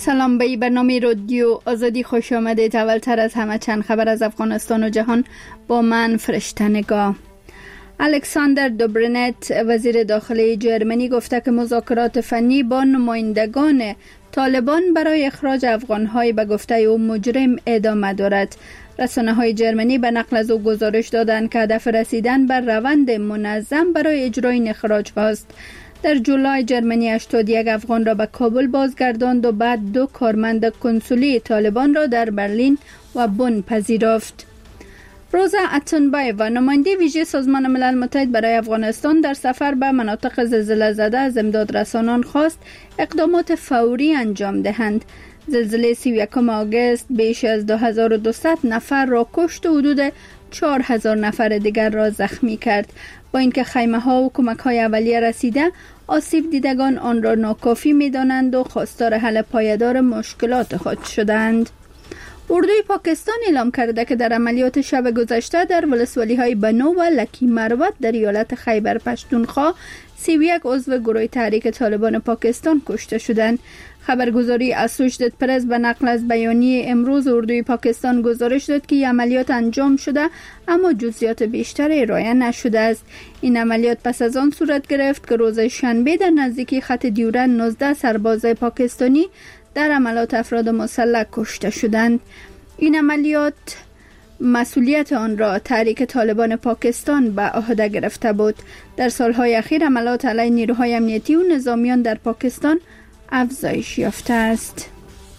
سلام، به برنامه رادیو آزادی خوش آمدید. اولتر از همه چند خبر از افغانستان و جهان با من فرشته نگاه. الکساندر دوبرنت وزیر داخلی جرمنی گفته که مذاکرات فنی با نمایندگان طالبان برای اخراج افغان‌های به گفته او مجرم ادامه دارد. رسانه‌های جرمنی به نقل از او گزارش دادند که هدف رسیدن بر روند منظم برای اجرای این اخراج هاست. در جولای جرمنی 81 افغان را به کابل بازگرداند و بعد 2 کارمند کنسولی طالبان را در برلین و بن پذیرفت. روزا اتنبایوا نماینده ویژه سازمان ملل متحد برای افغانستان در سفر به مناطق زلزله زده از امدادرسانان خواست اقدامات فوری انجام دهند. زلزله 31 آگوست بیش از 2200 نفر را کشت و حدود 4000 نفر دیگر را زخمی کرد. با اینکه خیمه ها و کمک های اولیه رسیده، آسیب دیدگان آن را ناکافی می دانند و خواستار حل پایدار مشکلات خود شدند. اردوی پاکستان اعلام کرده که در عملیات شب گذشته در ولسوالی های بنو و لکی مروت در ایالت خیبر پشتونخوا 31 عضو گروه تحریک طالبان پاکستان کشته شدند. خبرگزاری اسوشیتد پرس به نقل از بیانیه امروز اردوی پاکستان گزارش داد که عملیات انجام شده اما جزئیات بیشتر ارائه نشده است. این عملیات پس از آن صورت گرفت که روز شنبه در نزدیکی خط دیورن 19 سرباز پاکستانی در عملیات افراد مسلح کشته شدند. این عملیات مسئولیت آن را تحریک طالبان پاکستان به عهده گرفته بود. در سالهای اخیر عملیات علیه نیروهای امنیتی و نظامیان در پاکستان افزایش یافته است.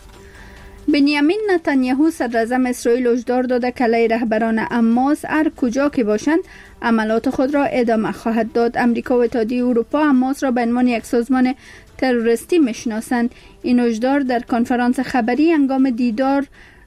بنیامین نتانیاهو صدراعظم اسرائیل هشدار داده که علیه رهبران حماس هر کجا که باشند عملیات خود را ادامه خواهد داد. امریکا و اتحادیه اروپا حماس را به عنوان یک سازمان تروریستی میشناسند. این هشدار در کنفرانس خبری هنگام دیدار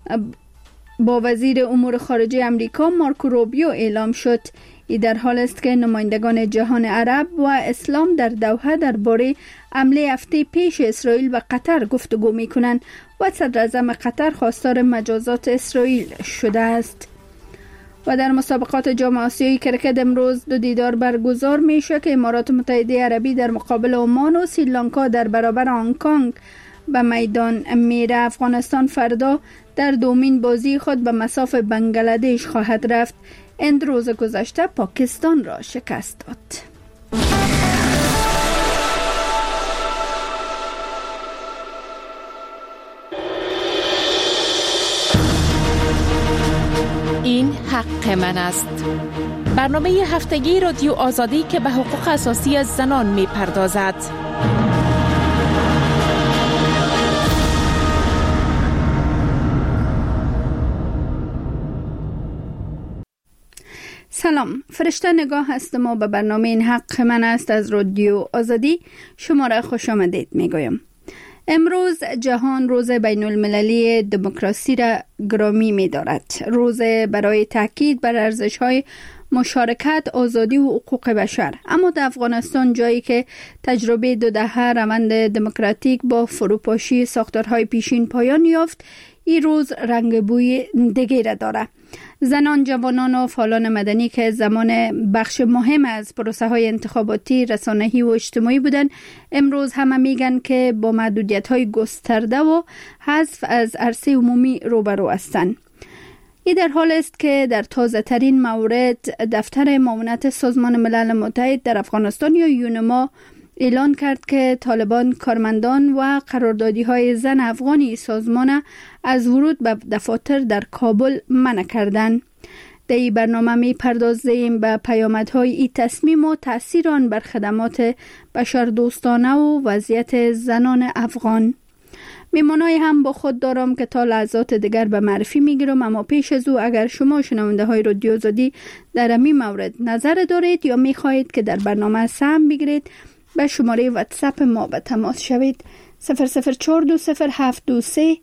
با وزیر امور خارجه امریکا مارکو روبیو اعلام شد. این در حال است که نمایندگان جهان عرب و اسلام در دوحه درباره حمله هفته پیش اسرائیل و قطر گفتگو می‌کنند و صدراعظم قطر خواستار مجازات اسرائیل شده است. و در مسابقات جام آسیایی کرکت امروز 2 دیدار برگزار میشه که امارات متحده عربی در مقابل عمان و سریلانکا در برابر هنگ کنگ به میدان میره. افغانستان فردا در دومین بازی خود به مصاف بنگلادش خواهد رفت. هند روز گذشته پاکستان را شکست داد. این حق من است. برنامه هفتگی رادیو آزادی که به حقوق اساسی زنان می پردازد. سلام، فرشته نگاه هستم و به برنامه این حق من است از رادیو آزادی شما را خوش آمدید میگویم. امروز جهان روز بین المللی دموکراسی را گرامی می دارد. روز برای تاکید بر ارزش‌های مشارکت، آزادی و حقوق بشر. اما در افغانستان، جایی که تجربه 2 دهه روند دموکراتیک با فروپاشی ساختارهای پیشین پایان یافت، این روز رنگ بوی دیگری را دارد. زنان، جوانان و فعالان مدنی که زمان بخش مهم از پروسه های انتخاباتی، رسانه‌ای و اجتماعی بودند، امروز همه میگن که با محدودیت های گسترده و حذف از عرصه عمومی روبرو هستند. این در حال است که در تازه ترین مورد دفتر معاونت سازمان ملل متحد در افغانستان یا یونما اعلان کرد که طالبان کارمندان و قراردادی‌های زن افغانی سازمان از ورود به دفاتر در کابل منع کردند. در این برنامه می‌پردازیم به پیامدهای این تصمیم و تأثیر آن بر خدمات بشردوستانه و وضعیت زنان افغان. میمانای هم با خود دارم که تا لحظات دیگر به معرفی میگیرم، اما پیش از او اگر شما شنونده های رادیو آزادی در این مورد نظر دارید یا میخواهید که در برنامه سهم بگیرید، به شماره واتساپ ما به تماس شوید. 004207230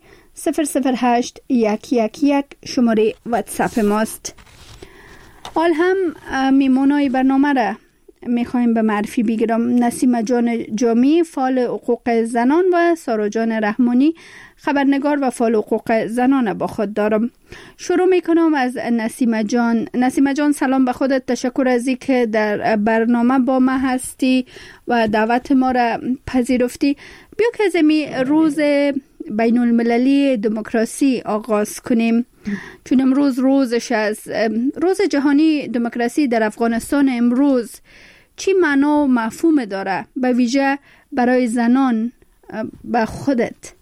008111 شماره واتساپ ماست. حال هم میمونای برنامه را میخوایم به معرفی بگیرم. نسیم جان جامی، فعال حقوق زنان، و سارا جان رحمانی، خبرنگار و فعال حقوق زنان با خود دارم. شروع میکنم از نسیم جان. نسیم جان، سلام به خودت. تشکر از اینکه در برنامه با ما هستی و دعوت ما را پذیرفتی. بیا که از روز بین المللی دموکراسی آغاز کنیم، چون امروز روزش از روز جهانی دموکراسی در افغانستان. امروز چی معنا و مفهوم داره به ویژه برای زنان به خودت؟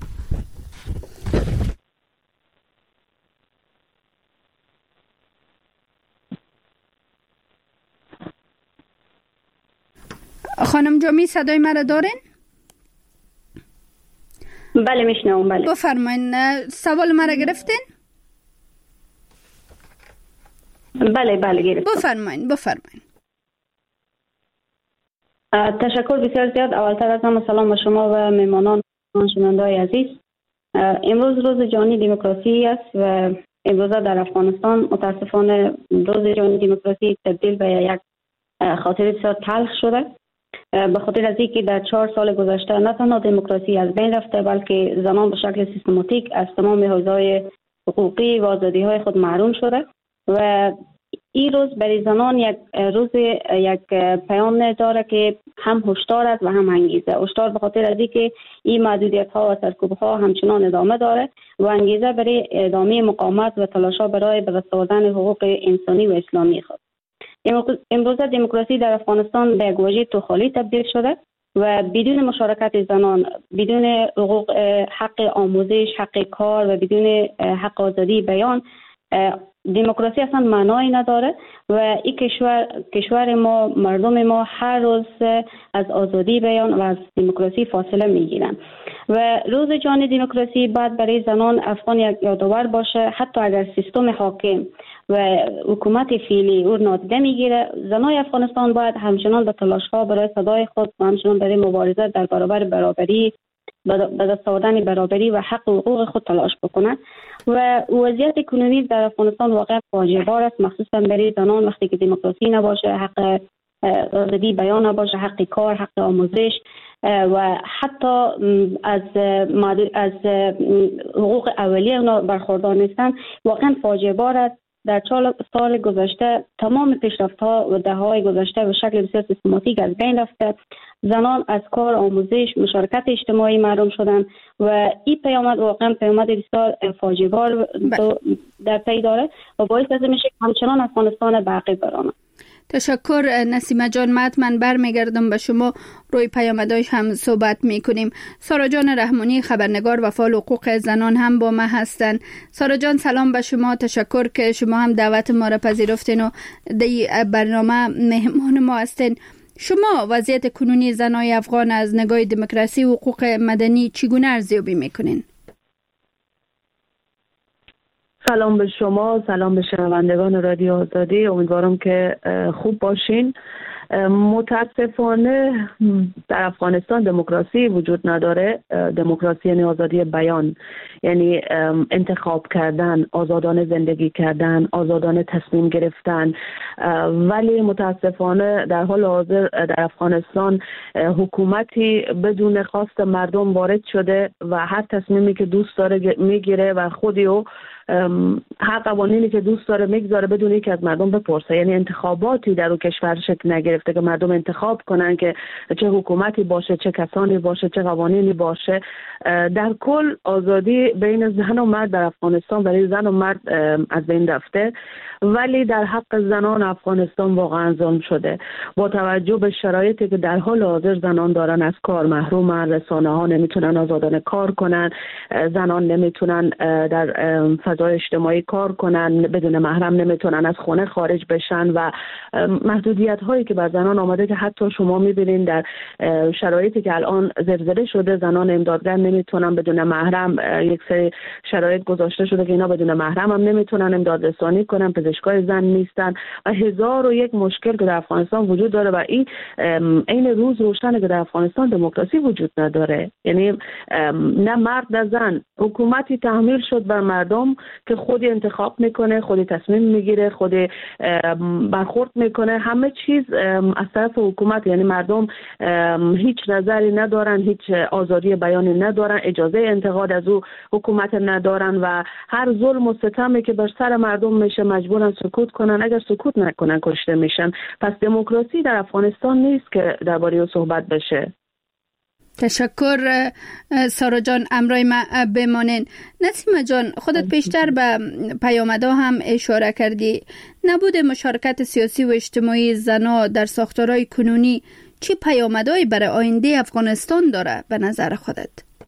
خانم جامی صدای مرا دارین؟ بله میشنوم. بله بفرمایین. سوال مرا گرفتین؟ بله گرفتم. بفرمایین. تشکر بسیار زیاد. اولتر از همه سلام به شما و مهمانان شنونده‌های عزیز. امروز روز جهانی دموکراسی است و امروز در افغانستان متاسفانه روز جهانی دموکراسی تبدیل به یک خاطره بسیار تلخ شده، به خاطر از اینکه در 4 سال گذشته نه تنها دموکراسی از بین رفته بلکه زنان به شکل سیستماتیک از تمام حوزه‌های حقوقی و آزادی‌های خود محروم شده و این روز برای زنان یک پیام داره که هم هشدار است و هم انگیزه. هشدار به خاطر از اینکه این محدودیت‌ها و سرکوب‌ها همچنان ادامه داره و انگیزه برای ادامه مقاومت و تلاش‌ها برای به دست آوردن حقوق انسانی و اسلامی خود. امروز دموکراسی در افغانستان به یک واژه توخالی تبدیل شده و بدون مشارکت زنان، بدون حقوق، حق آموزش، حق کار و بدون حق آزادی بیان، دموکراسی اصلا معنایی نداره و این کشور ما، مردم ما هر روز از آزادی بیان و از دموکراسی فاصله میگیرن و روز جهانی دموکراسی باید برای زنان افغان یک یادآور باشه. حتی اگر سیستم حاکم و حکومت فعلی او نادیده میگیره، زنای افغانستان باید همچنان به تلاش‌ها برای صدای خود و همچنان برای مبارزه در برابر برابری، به دست آوردن برابری و حق و حقوق خود تلاش بکنند و وضعیت اکنومی در افغانستان واقعا فاجعه بار است، مخصوصا برای زنان. وقتی که دموکراسی نباشه، حق آزادی بیان نباشه، حق کار، حق آموزش و حتی از حقوق اولیه اونا برخوردار نیستن، واقعا فاجعه بار است. در 4 سال گذشته تمام پیشرفت‌ها و دهه‌های گذشته به شکل بسیار سیستماتیک از بین رفته. زنان از کار، آموزش، مشارکت اجتماعی محروم شدن و این پیامد واقعا پیامد بسیار فاجعه بار در پی داره و باعث میشه که همچنان افغانستان به عقب برآمد. تشکر نسیمه جان. من برمیگردم به شما، روی پیامدهاش هم صحبت میکنیم. سارا جان رحمانی، خبرنگار و فعال حقوق زنان هم با ما هستن. سارا جان سلام به شما، تشکر که شما هم دعوت ما را پذیرفتین و در برنامه مهمان ما هستین. شما وضعیت کنونی زنای افغان از نگاه دموکراسی و حقوق مدنی چگونه ارزیابی میکنین؟ سلام به شما، سلام به شنوندگان رادیو آزادی. امیدوارم که خوب باشین. متاسفانه در افغانستان دموکراسی وجود نداره. دموکراسی یعنی آزادی بیان، یعنی انتخاب کردن، آزادانه زندگی کردن، آزادانه تصمیم گرفتن. ولی متاسفانه در حال حاضر در افغانستان حکومتی بدون خواست مردم وارد شده و هر تصمیمی که دوست داره میگیره و خودیو هر قوانینی که دوست داره میگذاره بدون اینکه از مردم بپرسه. یعنی انتخاباتی در اون کشور شکل نگرفته که مردم انتخاب کنن که چه حکومتی باشه، چه کسانی باشه، چه قوانینی باشه. در کل آزادی بین زن و مرد در افغانستان برای زن و مرد از بین رفته، ولی در حق زنان افغانستان واقعا ظلم شده. با توجه به شرایطی که در حال حاضر زنان دارن از کار محرومن، رسانه ها نمیتونن آزادانه کار کنن، زنان نمیتونن در فضای اجتماعی کار کنن، بدون محرم نمیتونن از خونه خارج بشن و محدودیت هایی که بر زنان آمده که حتی شما میبینین در شرایطی که الان زلزله شده زنان امدادگر نمیتونن بدون محرم، یک سری شرایط گذاشته شده که اینا بدون محرم هم نمیتونن امداد رسانی کنن، پزشکای زن نیستن و 1001 مشکل که در افغانستان وجود داره و این روز روشنه که در افغانستان دموکراسی وجود نداره. یعنی نه مرد نه زن، حکومتی تحمیل شد بر مردم که خودی انتخاب میکنه، خودی تصمیم میگیره، خودی برخورد میکنه، همه چیز از طرف حکومت. یعنی مردم هیچ نظری ندارن، هیچ آزادی بیانی ندارن، اجازه انتقاد از او حکومت ندارن و هر ظلم و ستمی که بر سر مردم میشه مجبورن سکوت کنن. اگر سکوت نکنن کشته میشن. پس دموکراسی در افغانستان نیست که درباره او صحبت بشه. تشکر سارا جان، امرای ما بمانین. نسیمه جان، خودت پیشتر به پیامدها هم اشاره کردی. نبود مشارکت سیاسی و اجتماعی زنها در ساختارهای کنونی چه پیامدهایی برای آینده افغانستان داره به نظر خودت؟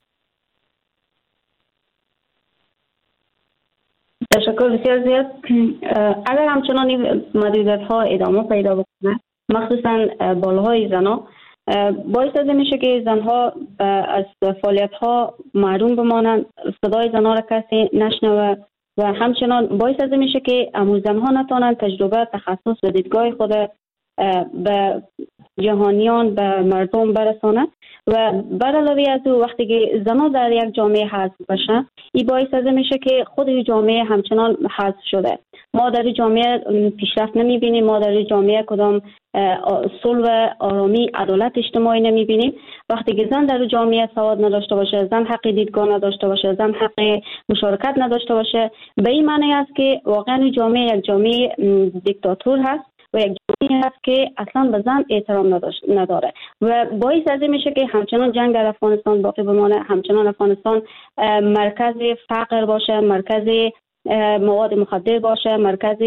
تشکر بسیار زیاد. اگر همچنان محدودیت ها ادامه پیدا بکنه، مخصوصا بالهای زنها، باعث از میشه که زنها از فعالیت ها محروم بمانند، صدای زنها را کسی نشنوه و همچنان باعث از میشه که زنها نتوانند تجربه، تخصص و دیدگاه خود به جهانیان، به مردم برسانه. و بر علاوه از او وقتی که زنها در یک جامعه حذف بشن، این باعث از میشه که خود جامعه همچنان حذف شده. ما در جامعه پیشرفت نمیبینیم، ما در جامعه کدام صلح، آرامی، عدالت اجتماعی نمیبینیم. وقتی که زن در جامعه سواد نداشته باشه، زن حق دیدگاه نداشته باشه، زن حق مشارکت نداشته باشه، به این معنی است که واقعا جامعه یک جامعه دیکتاتور هست و یک جامعه هست که اصلا به زن احترام نداره و باعث از این میشه که همچنان جنگ در افغانستان باقی بمانه، همچنان افغانستان مرکز فقر باشه، مرکز مواد مخدر باشه،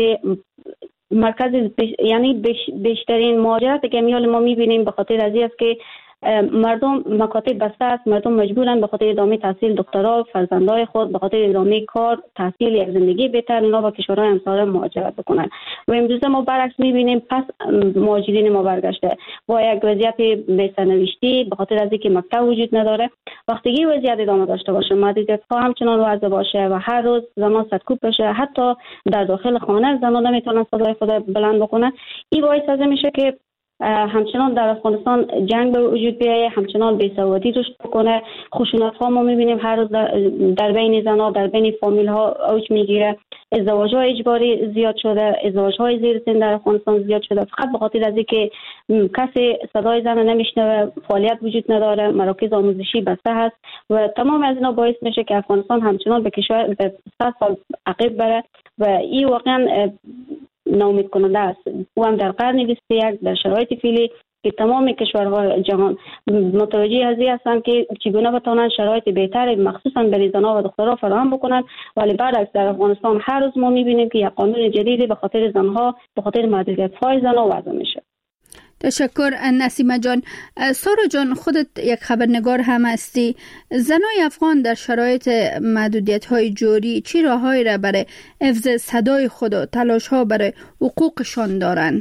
مرکز یعنی بیشترین مهاجرت که ما میبینیم به خاطر از این است که مردم مکاتب بسته است، مردم مجبورن به خاطر ادامه تحصیل دخترها فرزندای خود، به خاطر ادامه کار، تحصیل، یک زندگی بهتر اونا با کشورهای همسایه مهاجرت بکنن. و امروز ما برعکس میبینیم پس مهاجرین ما برگشته با یک وضعیت بی‌سرنوشتی به خاطر از اینکه مکتب وجود نداره. وقتی این وضعیت ادامه داشته باشه، محدودیت ها همچنان وضع باشه و هر روز زنان سرکوب بشه، حتی در داخل خانه زنان نمیتونن صدای خود بلند بکنن، این باعث از میشه که همچنان در افغانستان جنگ به وجود بیاید، همچنان بی‌سوادی رشد بکنه. خشونت ها ما میبینیم هر روز در بین زنها، در بین فامیل ها اوج میگیره. ازدواج های اجباری زیاد شده، ازدواج های زیر سن در افغانستان زیاد شده، فقط به خاطر از اینکه کسی صدای زن نمیشنوه، فعالیت وجود نداره، مراکز آموزشی بسته هست و تمام از اینا باعث میشه که افغانستان همچنان به کشور به 100 سال عقب بره و این واقعا ناامید کننده است. او هم در قرن 21 در شرایط فعلی که تمام کشورهای جهان متوجه از این هستند که چگونه بتوانند شرایط بهتری مخصوصا برای زنان و دخترها فراهم بکنند، ولی برعکس در افغانستان هر روز ما میبینیم که یک قانون جدیدی به خاطر زنها، به خاطر محدودیت‌های زنها وضع میشه. تشکر نسیمه جان. سارا جان، خودت یک خبرنگار هم هستی. زنای افغان در شرایط محدودیت‌های جوری چی راههایی را برای حفظ صدای خود و تلاش‌ها برای حقوقشان دارند؟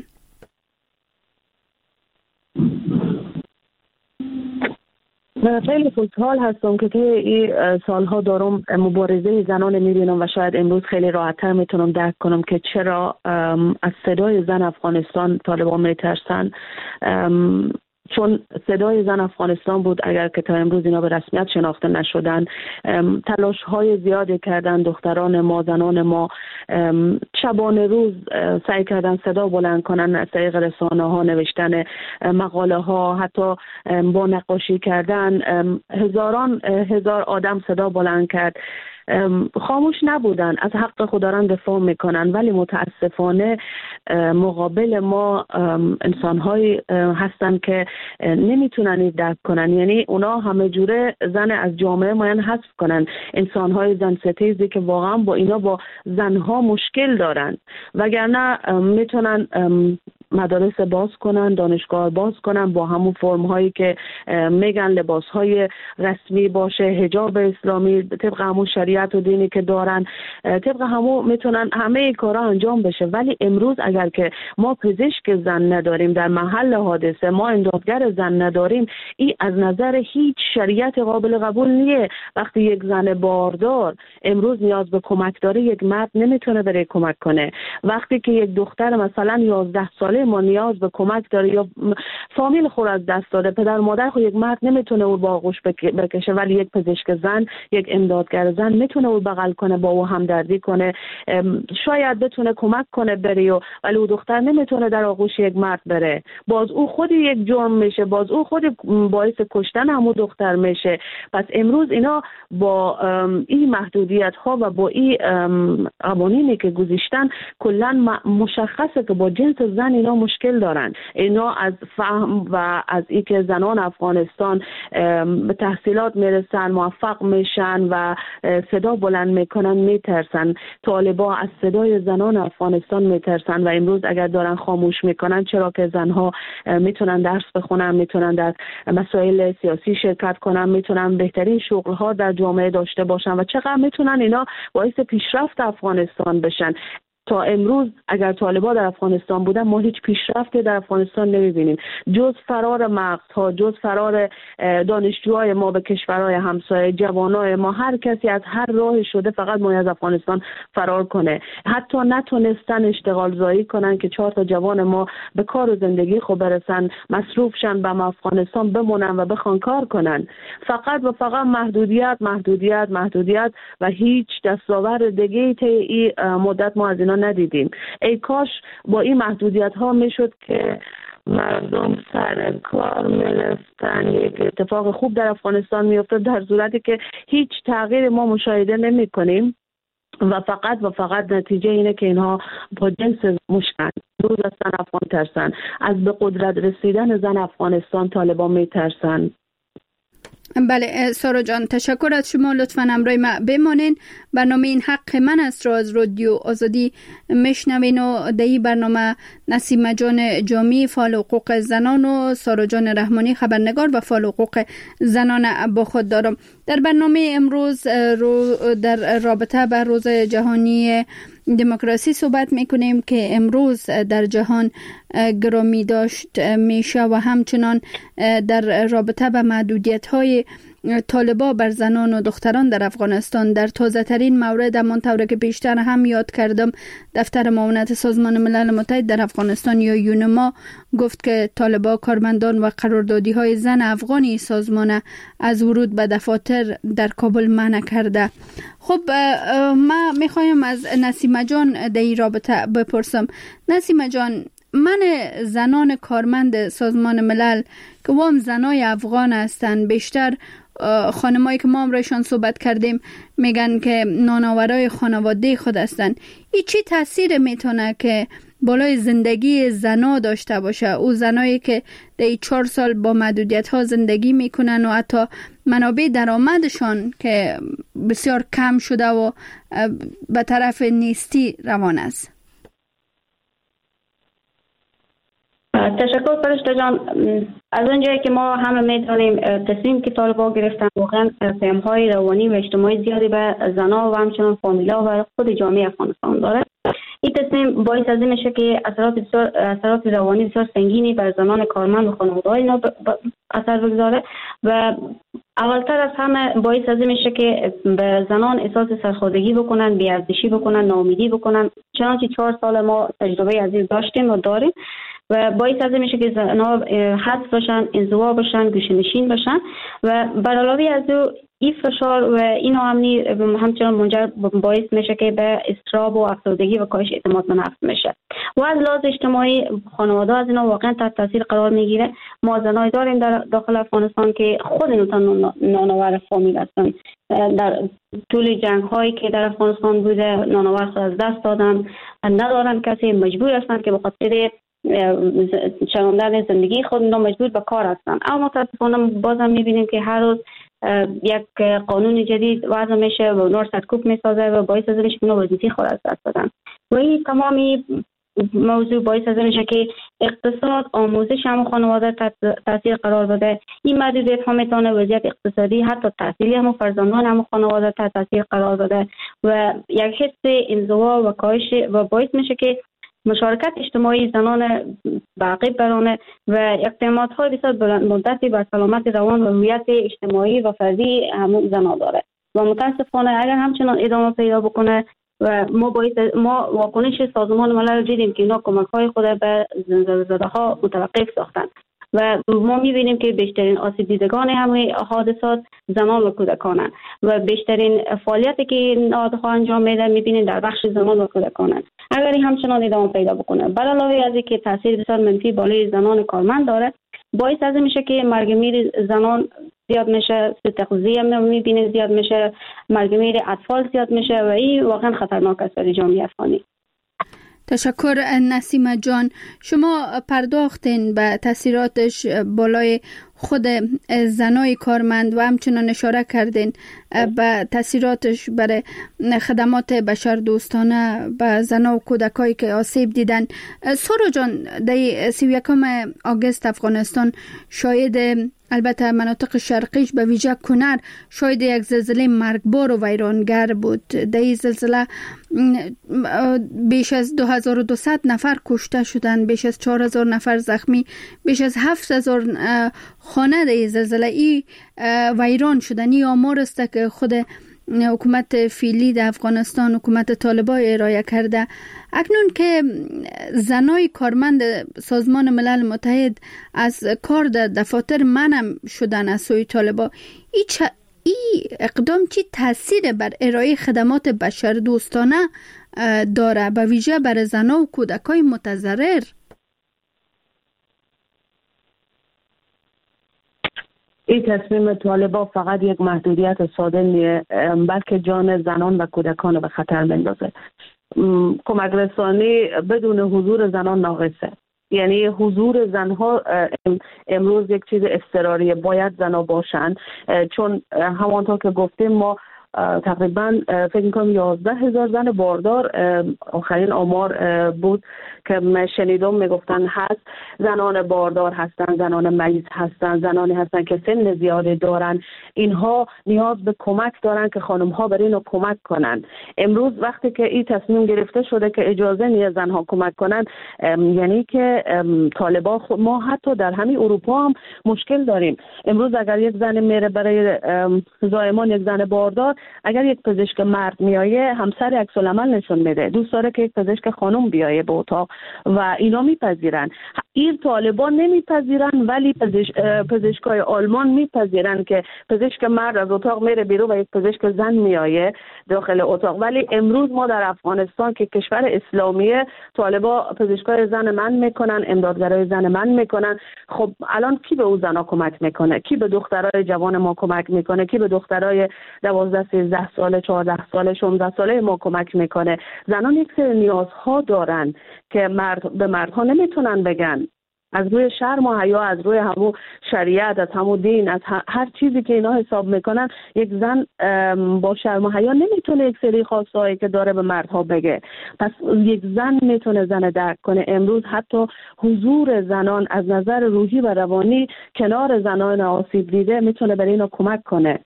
خیلی خوشحال هستم که این سالها دارم مبارزه زنان میبینم و شاید امروز خیلی راحت‌تر میتونم درک کنم که چرا از صدای زن افغانستان طالبان میترسن. چون صدای زن افغانستان بود اگر که تا امروز اینا به رسمیت شناخته نشدن. تلاش های زیادی کردن دختران ما، زنان ما، شبانه روز سعی کردن صدا بلند کنن از طریق رسانه ها، نوشتن مقاله ها، حتی با نقاشی کردن. هزار آدم صدا بلند کرد، خاموش نبودن، از حق خود دارن دفاع میکنن، ولی متاسفانه مقابل ما انسان‌هایی هستن که نمیتونن این درک کنن. یعنی اونا همه جوره زن از جامعه ماین حذف کنن، انسان‌های زن ستیزی که واقعا با اینا با زنها مشکل دارن، وگرنه میتونن مدارس باز کنن، دانشگاه باز کنن با همون فرم هایی که میگن لباس های رسمی باشه، حجاب اسلامی طبق همون شریعت و دینی که دارن، طبق همون میتونن همه کارا انجام بشه. ولی امروز اگر که ما پزشک زن نداریم در محل حادثه، ما امدادگر زن نداریم، این از نظر هیچ شریعت قابل قبول نیست. وقتی یک زن باردار امروز نیاز به کمک داره، یک مرد نمیتونه بره کمک کنه. وقتی که یک دختر مثلا 11 ساله ما نیاز به کمک داره یا فامیل خود از دست داده، پدر مادر خود، یک مرد نمیتونه او با آغوش بکشه، ولی یک پزشک زن، یک امدادگر زن میتونه او بغل کنه، با او همدردی کنه، شاید بتونه کمک کنه بره، ولی او دختر نمیتونه در آغوش یک مرد بره. باز او خود یک جرم میشه، باز او خود باعث کشتن همون دختر میشه. پس امروز اینا با این محدودیت ها و با این قوانینی که گذاشتن کلا مشخصه که با جنس زن اینا مشکل دارن. اینا از فهم و از اینکه زنان افغانستان به تحصیلات میرسن، موفق میشن و صدا بلند میکنن میترسن. طالبا از صدای زنان افغانستان میترسن و امروز اگر دارن خاموش میکنن، چرا که زنها میتونن درس بخونن، میتونن در مسائل سیاسی شرکت کنن، میتونن بهترین شغل‌ها در جامعه داشته باشن و چقدر میتونن اینا باعث پیشرفت افغانستان بشن. تا امروز اگر طالبان در افغانستان بودن ما هیچ پیشرفتی در افغانستان نمی‌بینیم، جز فرار مغزها، جز فرار دانشجوهای ما به کشورهای همسایه، جوانای ما، هر کسی از هر راه شده فقط ما از افغانستان فرار کنه. حتی نتونستن اشتغال زایی کنن که 4 تا جوان ما به کار و زندگی خوب برسن، مصروف شن به افغانستان بمونن و بخوان کار کنن. فقط و فقط محدودیت و هیچ دستاورد دیگه‌ای تا این مدت ما از اینا ندیدیم. ای کاش با این محدودیت ها میشد که مردم سر کار میرفتن، یک اتفاق خوب در افغانستان میافتاد، در صورتی که هیچ تغییر ما مشاهده نمی کنیم و فقط نتیجه اینه که اینها با جنس مشکن روز از زن افغان ترسن، از به قدرت رسیدن زن افغانستان طالبان میترسن. بله سارا جان، تشکر از شما. لطفاً همراه ما بمانین. برنامه این حق من است را از رادیو آزادی میشنوین و در این برنامه نسیمه جان جامی فعال حقوق زنان و سارا جان رحمانی خبرنگار و فعال حقوق زنان با خود دارم. در برنامه امروز در رابطه با روز جهانی دموکراسی صحبت میکنیم که امروز در جهان گرامی داشت میشه و همچنان در رابطه با محدودیت‌های طالبا بر زنان و دختران در افغانستان. در تازه ترین مورد همانطور که بیشتر هم یاد کردم، دفتر معاونت سازمان ملل متحد در افغانستان یا یونما گفت که طالبا کارمندان و قراردادی های زن افغانی سازمان از ورود به دفاتر در کابل منع کرده. خب ما میخوایم از نسیمه جان در این رابطه بپرسم. نسیمه جان، من زنان کارمند سازمان ملل که وام زنای افغان هستند، بیشتر خانمایی که ما امروزشان صحبت کردیم میگن که نانآورای خانواده خود هستند. این چی تاثیر میتونه که بالای زندگی زنا داشته باشه؟ او زنایی که در 4 سال با محدودیت ها زندگی میکنن و حتی منابع درآمدشان که بسیار کم شده و به طرف نیستی روان است. تشکر فرشته جان. از اونجایی که ما همه میدونیم تصمیم که طالبان گرفتن واقعا پیام‌های روانی و اجتماعی زیادی به زنان و همچنان فامیلا و خود جامعه افغانستان داره. این تصمیم باعث از این میشه که اثرات روانی بسیار سنگینی بر زنان کارمند و خانواده‌های اینا اثر بگذاره و اولتر از همه باعث از این میشه که به زنان احساس سرخوردگی بکنن، بی‌ارزشی بکنن، ناامیدی بکنن. چنانچه 4 سال ما تجربه از این داشتیم و داریم و باعث از این میشه که زنان حذف بشن، انزوا بشن، گوشه‌نشین بشن و بر علاوه از این فشار و این ناامنی همچنان منجر باعث میشه که به اضطراب و افسردگی و کاهش اعتماد به نفس میشه و از لحاظ اجتماعی خانواده از اینا واقعا تحت تاثیر قرار میگیره. ما زنای داریم در داخل افغانستان که خود اینا نانآور فامیل هستن. در طول جنگ هایی که در افغانستان بوده نانآور خود از دست دادن، ندارن کسی، مجبور هستن که به خاطر چراندن زندگی خود مجبور به کار هستن. اما متاسفانه بازم میبینیم که هر روز یک قانون جدید وضع میشه و اونها سرکوب میسازه و باعث از اینکه اونها وظیفه خود از دست بدن و این تمامی موضوع باعث از میشه که اقتصاد، آموزش هم خانواده تاثیر قرار بده. این محدودیت ها میتونه وضعیت اقتصادی حتی تحصیلی هم فرزندان هم خانواده تاثیر قرار بده و یک حس انزوا و کاهش و باعث میشه که مشارکت اجتماعی زنان بعقب برانه و اقدامات‌های بسیار بلند مدتی بر سلامت روان و هویت اجتماعی و فردی همون زنان داره و متاسفانه اگر همچنان ادامه پیدا بکنه و ما واکنش سازمان ملل دیدیم که اینا کمک‌های خود به زلزله‌ها متوقف ساختن و ما می‌بینیم که بیشترین آسیب دیدگان همه حادثات زنان و کودکانند و بیشترین فعالیتی که نهادها انجام میدن می‌بینیم در بخش زنان و کودکانند. اگر این همچنان ادامه پیدا بکنه بر علاوه از اینکه تاثیر بسیار منفی بالای زنان کارمند داره، باعث از میشه که مرگ میر زنان زیاد میشه، تغذیه می‌بینیم زیاد میشه، مرگ میر اطفال زیاد میشه و این واقعا خطرناک است برای جامعه افغانی. تشکر نسیمه جان. شما پرداختین به تاثیراتش بالای خود زنای کارمند و همچنان اشاره کردین به تاثیراتش برای خدمات بشردوستانه به زنا و کودکایی که آسیب دیدن. سورو جان، در 31 آگوست افغانستان شاید، البته مناطق شرقیش به ویژه کنر، شاید یک زلزله مرگبار و ویرانگر بود. در این زلزله بیش از 2200 نفر کشته شدند، بیش از 4000 نفر زخمی، بیش از 7000 خانه در این زلزله ویران شدن. این آمار است که خود حکومت فعلی در افغانستان، حکومت طالبان ارائه کرده. اکنون که زنای کارمند سازمان ملل متحد از کار در دفاتر منع شدن از سوی طالبان، این اقدام چی تاثیر بر ارائه خدمات بشردوستانه داره، به ویژه بر زنا و کودکای متضرر؟ این تصمیم طالبان فقط یک محدودیت ساده نیست، بلکه جان زنان و کودکان به خطر میندازه. کمک رسانی بدون حضور زنان ناقصه. یعنی حضور زنها امروز یک چیز اضطراریه، باید زنها باشن، چون همانطور که گفتیم ما تقریبا فکر میکنم 11,000 زن باردار آخرین آمار بود که من شنیدم میگفتن هست. زنان باردار هستن، زنان مریض هستن، زنانی هستن که سن زیاده دارن. اینها نیاز به کمک دارن که خانم ها بر اینو کمک کنن. امروز وقتی که این تصمیم گرفته شده که اجازه نیست زنها کمک کنن، یعنی که طالبان ما حتی در همین اروپا هم مشکل داریم. امروز اگر یک زن میره برای زایمان، یک زن باردار، اگر یک پزشک مرد میایه، همسر عکس العمل نشون میده، دوست داره که یک پزشک خانم بیایه به اتاق و اینا میپذیرن. این طالبان نمیپذیرن، ولی پزشکای آلمان میپذیرن که پزشک مرد از اتاق میره بیرون و یک پزشک زن میایه داخل اتاق. ولی امروز ما در افغانستان که کشور اسلامیه، طالبان پزشکای زن من میکنن، امدادگرای زن من میکنن. خب الان کی به اون زنا کمک میکنه؟ کی به دخترای جوان ما کمک میکنه؟ کی به دخترای 12 13 ساله، 14 ساله، 16 ساله ما کمک میکنه؟ زنان یک سری نیازها دارن که به مردها نمیتونن بگن. از روی شرم و حیا، از روی همون شریعت، از همون دین، از هر چیزی که اینا حساب میکنن، یک زن با شرم و حیا نمیتونه یک سری خواستهایی که داره به مردها بگه. پس یک زن میتونه زن درک کنه. امروز حتی حضور زنان از نظر روحی و روانی کنار زنان آسیب دیده میتونه برای اینا کمک کنه.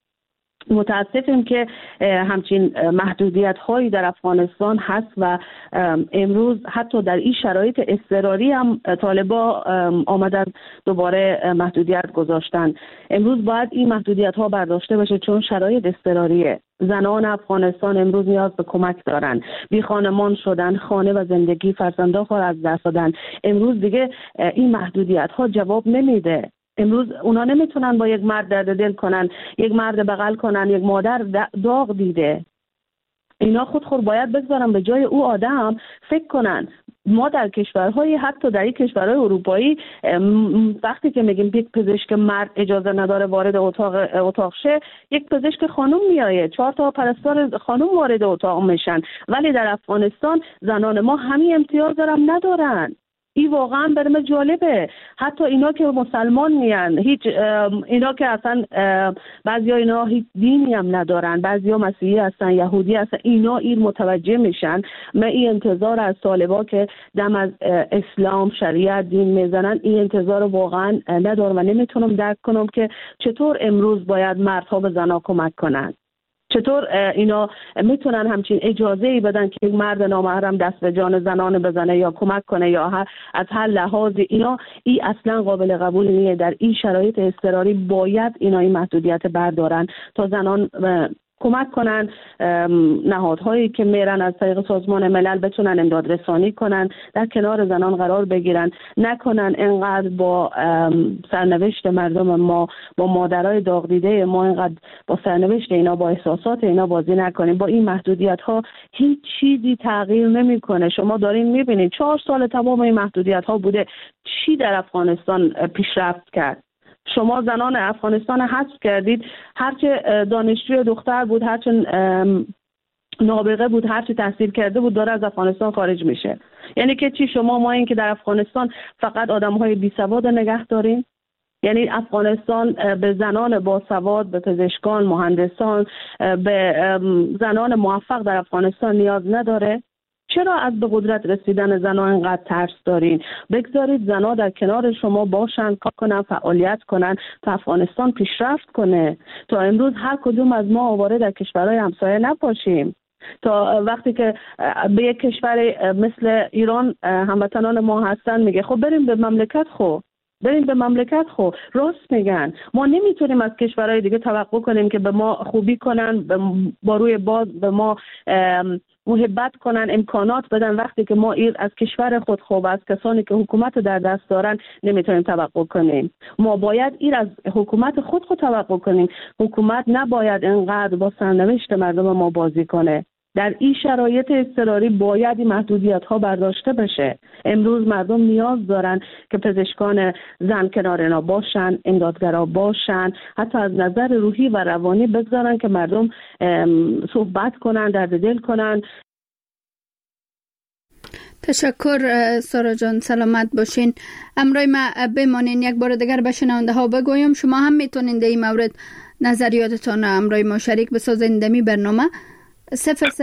متاسفیم که همچین محدودیت هایی در افغانستان هست و امروز حتی در این شرایط اضطراری هم طالبا آمدن دوباره محدودیت گذاشتن. امروز باید این محدودیت ها برداشته بشه، چون شرایط اضطراریه. زنان افغانستان امروز نیاز به کمک دارن، بی خانمان شدن، خانه و زندگی، فرزندان خود از دست دادن. امروز دیگه این محدودیت ها جواب نمیده. امروز اونا نمیتونن با یک مرد درد دل کنن، یک مرد بغل کنن، یک مادر داغ دیده. اینا خود باید بگذارن به جای او آدم فکر کنن. ما در کشورهای، حتی در این کشورهای اروپایی، وقتی که میگیم یک پزشک مرد اجازه نداره وارد اتاق شه، یک پزشک خانم میایه، 4 تا پرستار خانم وارد اتاق میشن. ولی در افغانستان زنان ما همین امتیاز دارن ندارن. این واقعا برام جالبه. حتی اینا که مسلمان میان، هیچ اینا که اصلا بعضیا اینا هیچ دینی هم ندارن، بعضیا مسیحی هستن، یهودی هستن، اینا این متوجه میشن. من این انتظار از طالبا که دم از اسلام، شریعت، دین میزنن، این انتظار واقعا ندارم و نمیتونم درک کنم که چطور امروز باید مردها به زنها کمک کنن. چطور اینا میتونن همچین اجازه‌ای بدن که یک مرد نامحرم دست به جان زنان بزنه یا کمک کنه یا از هر لحاظی؟ اینا این اصلا قابل قبول نیست. در این شرایط اضطراری باید اینا این محدودیت بردارن تا زنان کمک کنن. نهادهایی که میرن از طریق سازمان ملل بتونن امداد رسانی کنن، در کنار زنان قرار بگیرن، نکنن اینقدر با سرنوشت مردم ما، با مادرای داغ دیده ما، اینقدر با سرنوشت اینا، با احساسات اینا بازی نکنیم. با این محدودیت ها هیچ چیزی تغییر نمیکنه. شما دارین میبینید 4 سال تمام این محدودیت ها بوده، چی در افغانستان پیشرفت کرد؟ شما زنان افغانستان حذف کردید، هرچه دانشجوی دختر بود، هرچه نابغه بود، هرچه تحصیل کرده بود داره از افغانستان خارج میشه. یعنی که چی شما ما این که در افغانستان فقط آدم‌های بی‌سواد نگه داریم؟ یعنی افغانستان به زنان باسواد، به پزشکان، مهندسان، به زنان موفق در افغانستان نیاز نداره؟ چرا از به قدرت رسیدن زنان اینقدر ترس دارین؟ بگذارید زنان در کنار شما باشن، کار کنن، فعالیت کنن تا افغانستان پیشرفت کنه، تا امروز هر کدوم از ما آواره در کشورهای همسایه نباشیم، تا وقتی که به یک کشور مثل ایران هموطنان ما هستن میگه خب بریم به مملکت خو راست میگن. ما نمیتونیم از کشورهای دیگه توقع کنیم که به ما خوبی کنن، با روی باز به ما محبت کنن، امکانات بدن، وقتی که ما از کشور خود خوب از کسانی که حکومت در دست دارن نمیتونیم توقع کنیم. ما باید از حکومت خود توقع کنیم. حکومت نباید انقدر با سرنوشت مردم ما بازی کنه. در این شرایط اضطراری باید این محدودیت ها برداشته بشه. امروز مردم نیاز دارن که پزشکان زن کنار اینا باشن، امدادگرا باشن، حتی از نظر روحی و روانی بگذارن که مردم صحبت کنن، درد دل کنن. تشکر سارا جان، سلامت باشین. امروز ما بمانین یک بار دیگر به شنونده ها بگویم شما هم میتونین در این مورد نظریاتتان امروز ما شریک بسازین در برنامه 0042072300811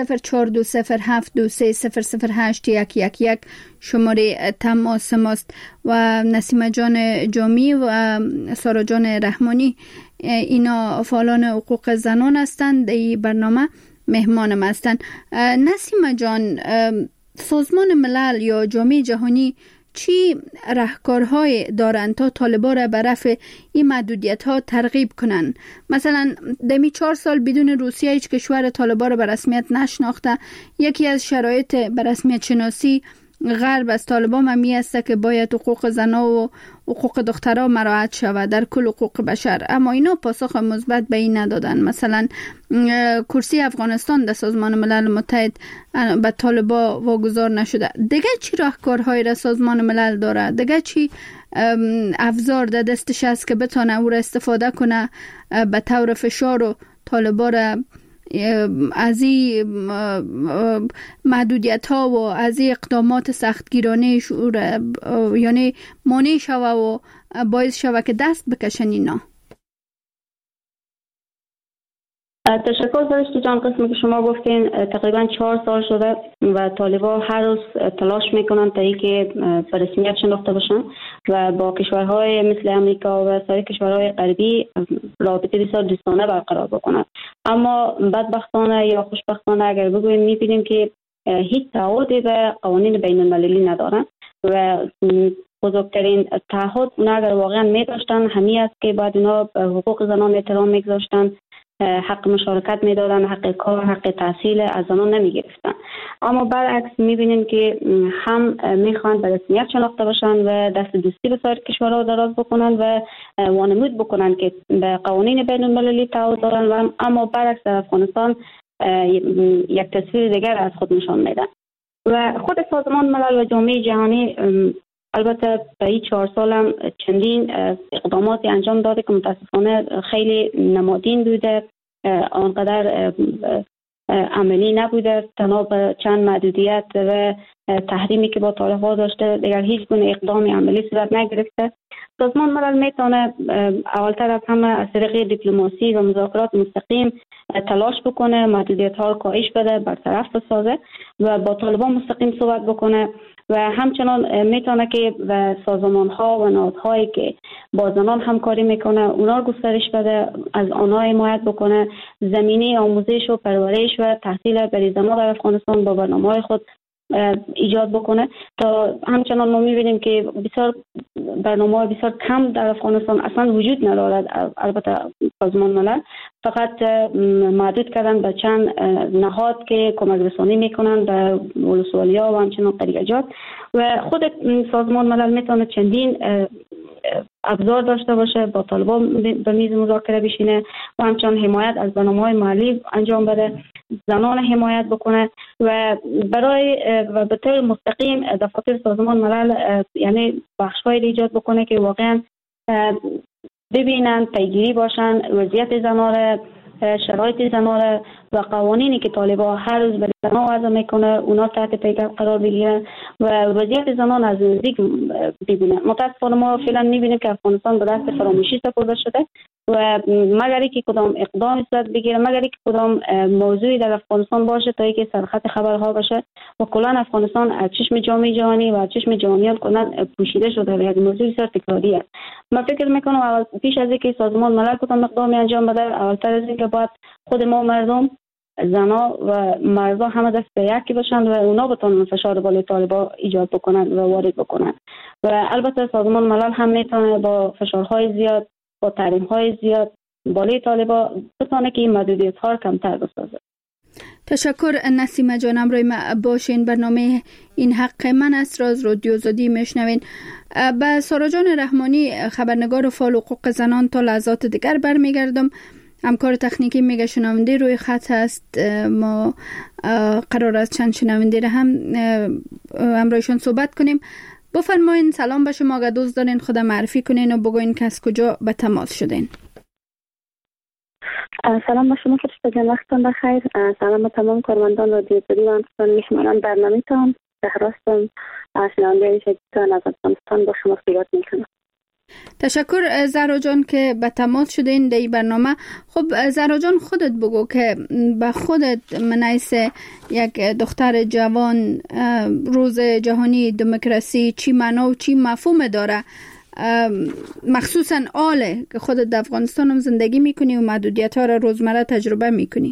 شماره تماس ماست و نسیم جان جامی و سارا جان رحمانی اینا فعالان حقوق زنان هستند، در این برنامه مهمان هستند. نسیم جان، سازمان ملل یا جامعه جهانی چی راهکارهای دارند تا طالبان را به رفع این محدودیت‌ها ترغیب کنند؟ مثلا دمی 4 سال بدون روسیه هیچ کشور طالبان را به رسمیت نشناخته. یکی از شرایط به رسمیت شناسی غرب از طالبان همی است که باید حقوق زنان و حقوق دخترها مراعات شود در کل حقوق بشر، اما اینا پاسخ مثبت به این ندادن. مثلا کرسی افغانستان در سازمان ملل متحد به طالبان واگذار نشده. دیگه چی راهکارهایی را سازمان ملل داره؟ دیگه چی افزار در دستش است که بتونه او را استفاده کنه به طور فشار و طالبان را از این محدودیت ها و از این اقدامات سختگیرانه یعنی مانع شوه و باعث شوه که دست بکشن اینا؟ تشکر فرشته جان. قسمی که شما گفتین تقریبا 4 سال شده و طالبان هر روز تلاش میکنن تا اینکه به رسمیت شناخته بشن و با کشورهای مثل امریکا و سایر کشورهای غربی رابطه بسیار دوستانه برقرار بکنن، اما بدبختانه یا خوشبختانه اگر بگوییم میبینیم که هیچ تعهدی به قوانین بین المللی ندارن و بزرگترین تعهد اونا اگر واقعا میداشتن همین است که بعد اونا به حقوق زنان احترام میگذاشتن، حق مشارکت میدادن، حق کار، حق تحصیل از زنان نمیگرفتن. اما برعکس میبینیم که هم میخوان به رسمیت شناخته باشن و دست دوستی به سایر کشورها دراز بکنن و وانمود بکنن که به قوانین بین المللی تعهد دارن و اما برعکس در افغانستان یک تصویر دیگر از خود نشان میدن. و خود سازمان ملل و جامعه جهانی البته به این 4 سال هم چندین اقداماتی انجام داده که متاسفانه خیلی نمادین بوده، آنقدر عملی نبوده. تنها به چند محدودیت و تحریمی که با طالبان داشته دیگر هیچ گونه اقدامی عملی صورت نگرفته. سازمان ملل میتونه اولتر از همه از طریق دیپلماسی و مذاکرات مستقیم تلاش بکنه، محدودیت ها رو کاهش بده، برطرف بسازه و با طالبان مستقیم صحبت بکنه و همچنان میتونه که سازمان ها و نهادهایی که با زنان همکاری میکنه اونا رو گسترش بده، از آنها حمایت بکنه، زمینه آموزش و پرورش و تحصیل برای زنان در افغانستان با برنامه‌های خود ایجاد بکنه. تا همچنان ما میبینیم که بسیار برنامه‌های بسیار کم در افغانستان اصلا وجود ندارد. البته سازمان ملل فقط محدود کردن به چند نهاد که کمک رسانی میکنن به ولسوالی‌ها و همچنان قریجات و خود سازمان ملل میتونه چندین ابزار داشته باشه، با طالبان به میز مذاکره بشینه و همچنان حمایت از برنامه‌های محلی انجام بده، زنان حمایت بکنه و برای و به طور مستقیم دفاتر سازمان ملل یعنی بخش‌های ایجاد بکنه که واقعا ببینن، پیگیری باشن، وضعیت زنان شرایط زنان و قوانینی که طالبان هر روز برای زنان وضع میکنه اونا تحت پیگرد قرار بگیرن و وضعیت زنان از نزدیک ببینن. متاسفانه ما فعلا میبینیم که افغانستان به دست فراموشی سپرده شده و مگر اینکه کدام اقدام صورت بگیره، مگر اینکه کدام موضوعی در افغانستان باشه تا اینکه سرخط خبرها بشه و کلا افغانستان از چشم جامعه جهانی و از چشم جهانیان کلا پوشیده شده و یک موضوع بسیار تکراری است. من فکر میکنم پیش از اینکه سازمان ملل کدام اقدامی انجام بده، اولتر از اینکه باید خود ما مردم، زنا و مردا همه دست به یکی باشند و اونا بتونن فشار بالای طالبان ایجاد بکنن و وارد بکنن و البته سازمان ملل هم میتونه با فشارهای زیاد، با تحریم‌های زیاد بالای طالبان بتونه که این محدودیت‌ها را کمتر بسازه. تشکر نسیمه جان، همراه ما باشین. برنامه این حق من است راز رادیو آزادی میشنوین. به سارا جان رحمانی خبرنگار و فعال حقوق زنان تا لحظات دیگر برمیگردم. همکار تکنیکی میگه شنونده روی خط است، ما قرار است چند شنونده را هم همراهشون صحبت کنیم. بفرمایین. سلام به شما، اگه دوست دارین خود معرفی کنین و بگوین که از کجا به تماس شدین. سلام به شما فرشته جان، وقتتان بخیر. سلام به تمام کارمندان رادیو آزادی و همکاران میهمانان برنامه‌تان. هستم شنونده شدیدتان از افغانستان با شما صحبت میکنم. تشکر زهرا جان که به تماس شدین در این برنامه. خب زهرا جان، خودت بگو که به خودت منعیس یک دختر جوان روز جهانی دموکراسی چی معنا و چی مفهوم داره، مخصوصا آله که خودت در افغانستان هم زندگی میکنی و محدودیت ها را روزمره تجربه میکنی؟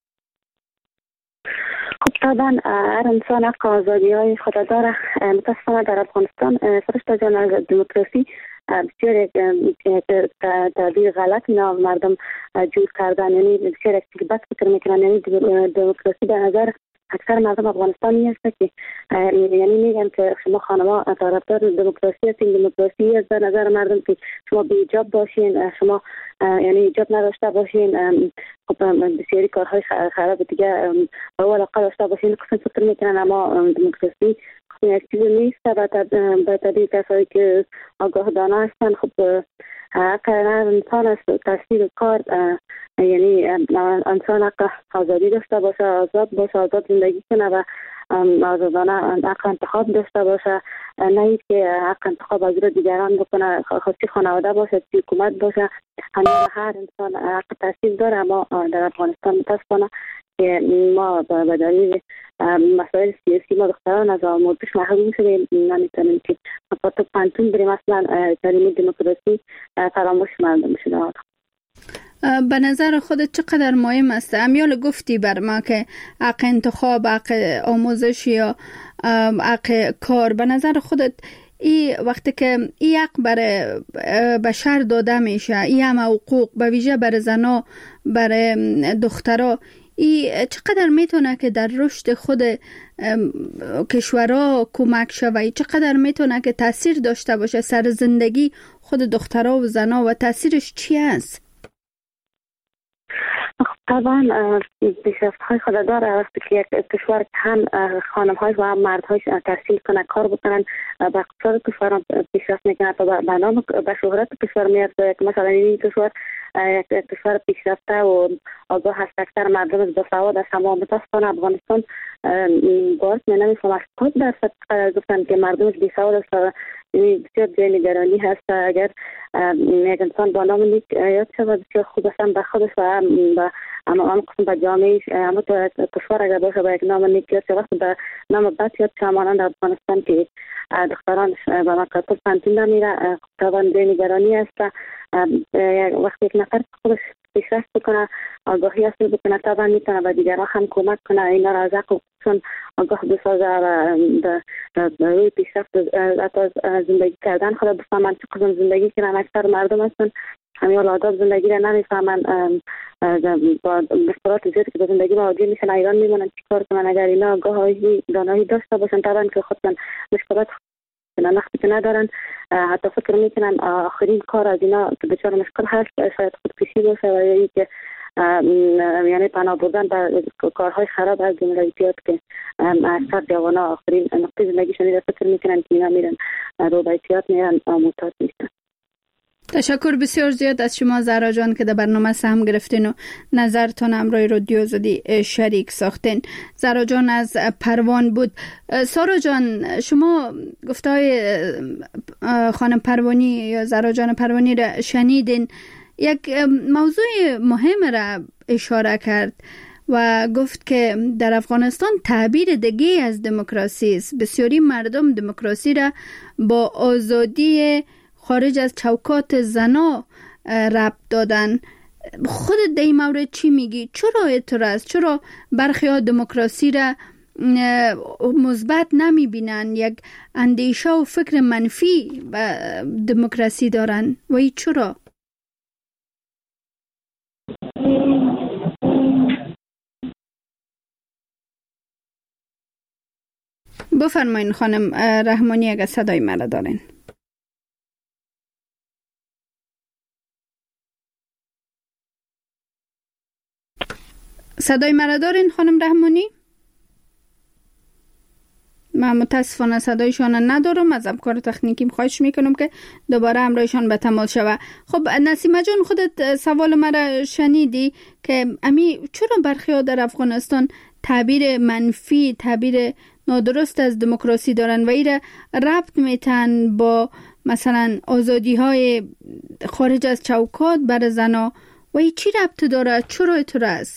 خب طبعا هر انسان حق آزادی های خود داره. متاسفانه در افغانستان فرشته جان از دموکراسی بسیار یک تعبیر غلط اینا مردم جور کردن، یعنی بسیار یک بد فکر میکنن. یعنی دموکراسی به نظر اکثر مردم افغانستانی هست که یعنی میگن که شما خانما طرفدار دموکراسی هستین. دموکراسی است به نظر مردم که شما بی حجاب باشین، شما یعنی حجاب نداشته باشین، خب بسیاری کارهای خراب دیگه با علاقه داشته باشین. قسم فکر میکنن اما دموکراسی یک چیز نیست. به طبیعی کسایی که آگاه دانه هستن خب حق انسان است تاثیر کار، یعنی انسان حق آزادی داشته باشه، آزاد باشه، آزاد زندگی کنه و آزادانه حق انتخاب داشته باشه، نه که حق انتخاب از رو دیگران بکنه، خاصی خانواده باشه، حکومت باشه. هر انسان حق تاثیر داره. اما در افغانستان متاسفانه که ما به دلیل مسائل سیاسی ما دختران از آموزش محروم شدیم، نمیتونیم که مکاتب پانتون بریم. اصلا کلمه دموکراسی فراموش مردم شده. به نظر خودت چقدر مهم است؟ امیال گفتی بر ما که حق انتخاب، حق آموزش یا حق کار، به نظر خودت ای وقتی که ای حق برای بشر داده میشه، ای همه حقوق به ویژه برای زنا، برای دخترها، ای چقدر میتونه که در رشد خود کشورها کمک شوه؟ چقدر میتونه که تاثیر داشته باشه سر زندگی خود دخترها و زنا و تاثیرش چی است؟ طبعا پیشرفت‌های خود داره. وقتی که یک کشور هم خانم‌های و هم مردهای تحصیل کنه، کار بکنن، به اقتصاد کشور پیشرفت میکنه تا به نام به شهرت کشور میرسه. مثلا این کشور یک کشور پیشرفته و آگاه هست، اکثر مردم با سواد است. اما متاسفانه افغانستان باز نمی‌فهمم 80% گفتن که مردمش بی سواد است. بسیار جای نگرانی هست. اگر یک انسان با نام نیک یاد شود بسیار خوب است به خودش و اما قسم به جامعه، اما تو کشور اگر باشه با یک نام نیک یاد شود به نام بد یاد شود. مانند افغانستان که دختران به مکاتب پانتون نمیره، طبعا جای نگرانی است. وقتی یک نفر خودش پیشرفت بکنه، آگاهی حاصل بکنه، طبعا میتونه به دیگران هم کمک کنه اینا را از حقوقشون آگاه بسازه و روی پیشرفت زندگی کردن خود بفهمن چه قسم زندگی کنن. اکثر مردم هستن همین آداب زندگی را نمیفهمن، با مشکلات زیادی که به زندگی مواجه میشن ایران میمونن چیکار کنن. اگر اینا آگاهی دانایی داشته باشن طبعا که خودشون مشکلات نختی که ندارن، حتی فکر میکنن آخرین کار از اینا که بسیار مشکل هست شاید خودکشی باشه و یا که یعنی پناه بردن به کارهای خراب از جمله اعتیاد که اکثر جوانا آخرین نقطه زندگیشون را فکر میکنن که اینا میرن رو به اعتیاد میرن، معتاد میشن. تشکر بسیار زیاد از شما زهرا جان که در برنامه سهم گرفتین و نظرتان همراه رادیو آزادی شریک ساختین. زهرا جان از پروان بود. سارا جان، شما گفتهای خانم پروانی یا زهرا جان پروانی را شنیدین. یک موضوع مهم را اشاره کرد و گفت که در افغانستان تعبیر دیگه از دموکراسی است. بسیاری مردم دموکراسی را با آزادی خارج از چوکات زنا ربط دادن. خودت در این مورد چی میگی؟ چرا اعتراض؟ چرا برخی ها دموکراسی را مثبت نمیبینن؟ یک اندیشه و فکر منفی به دموکراسی دارن و ای چرا؟ بفرمایین خانم رحمانی اگر صدای مرا دارین. صدای مرا دارین خانم رحمانی؟ من متاسفانه صدایشان ندارم. از ابکار تکنیکیم خواهش میکنم که دوباره همراهشان به تماس شوه. خب نسیمه جان، خودت سوال مرا شنیدی که چرا برخی ها در افغانستان تعبیر منفی، تعبیر نادرست از دموکراسی دارن و ایره ربط میتن با مثلا آزادی های خارج از چوکات بر زنا و ای چی ربط داره؟ چرا اعتراض؟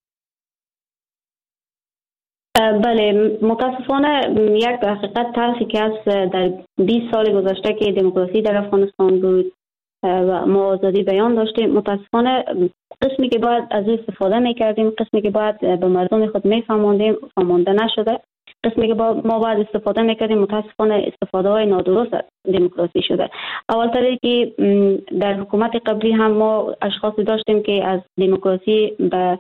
بله، متاسفانه یک حقیقت تلخی که است در 20 سال گذشته که دموکراسی در افغانستان بود و ما آزادی بیان داشتیم، متاسفانه قسمی که باید از او استفاده میکردیم، قسمی که باید به مردم خود میفهماندیم فهمانده نشده، قسمی که ما باید استفاده میکردیم متاسفانه استفاده های نادرست از دموکراسی شده. اولتر که در حکومت قبلی هم ما اشخاصی داشتیم که از دموکراسی به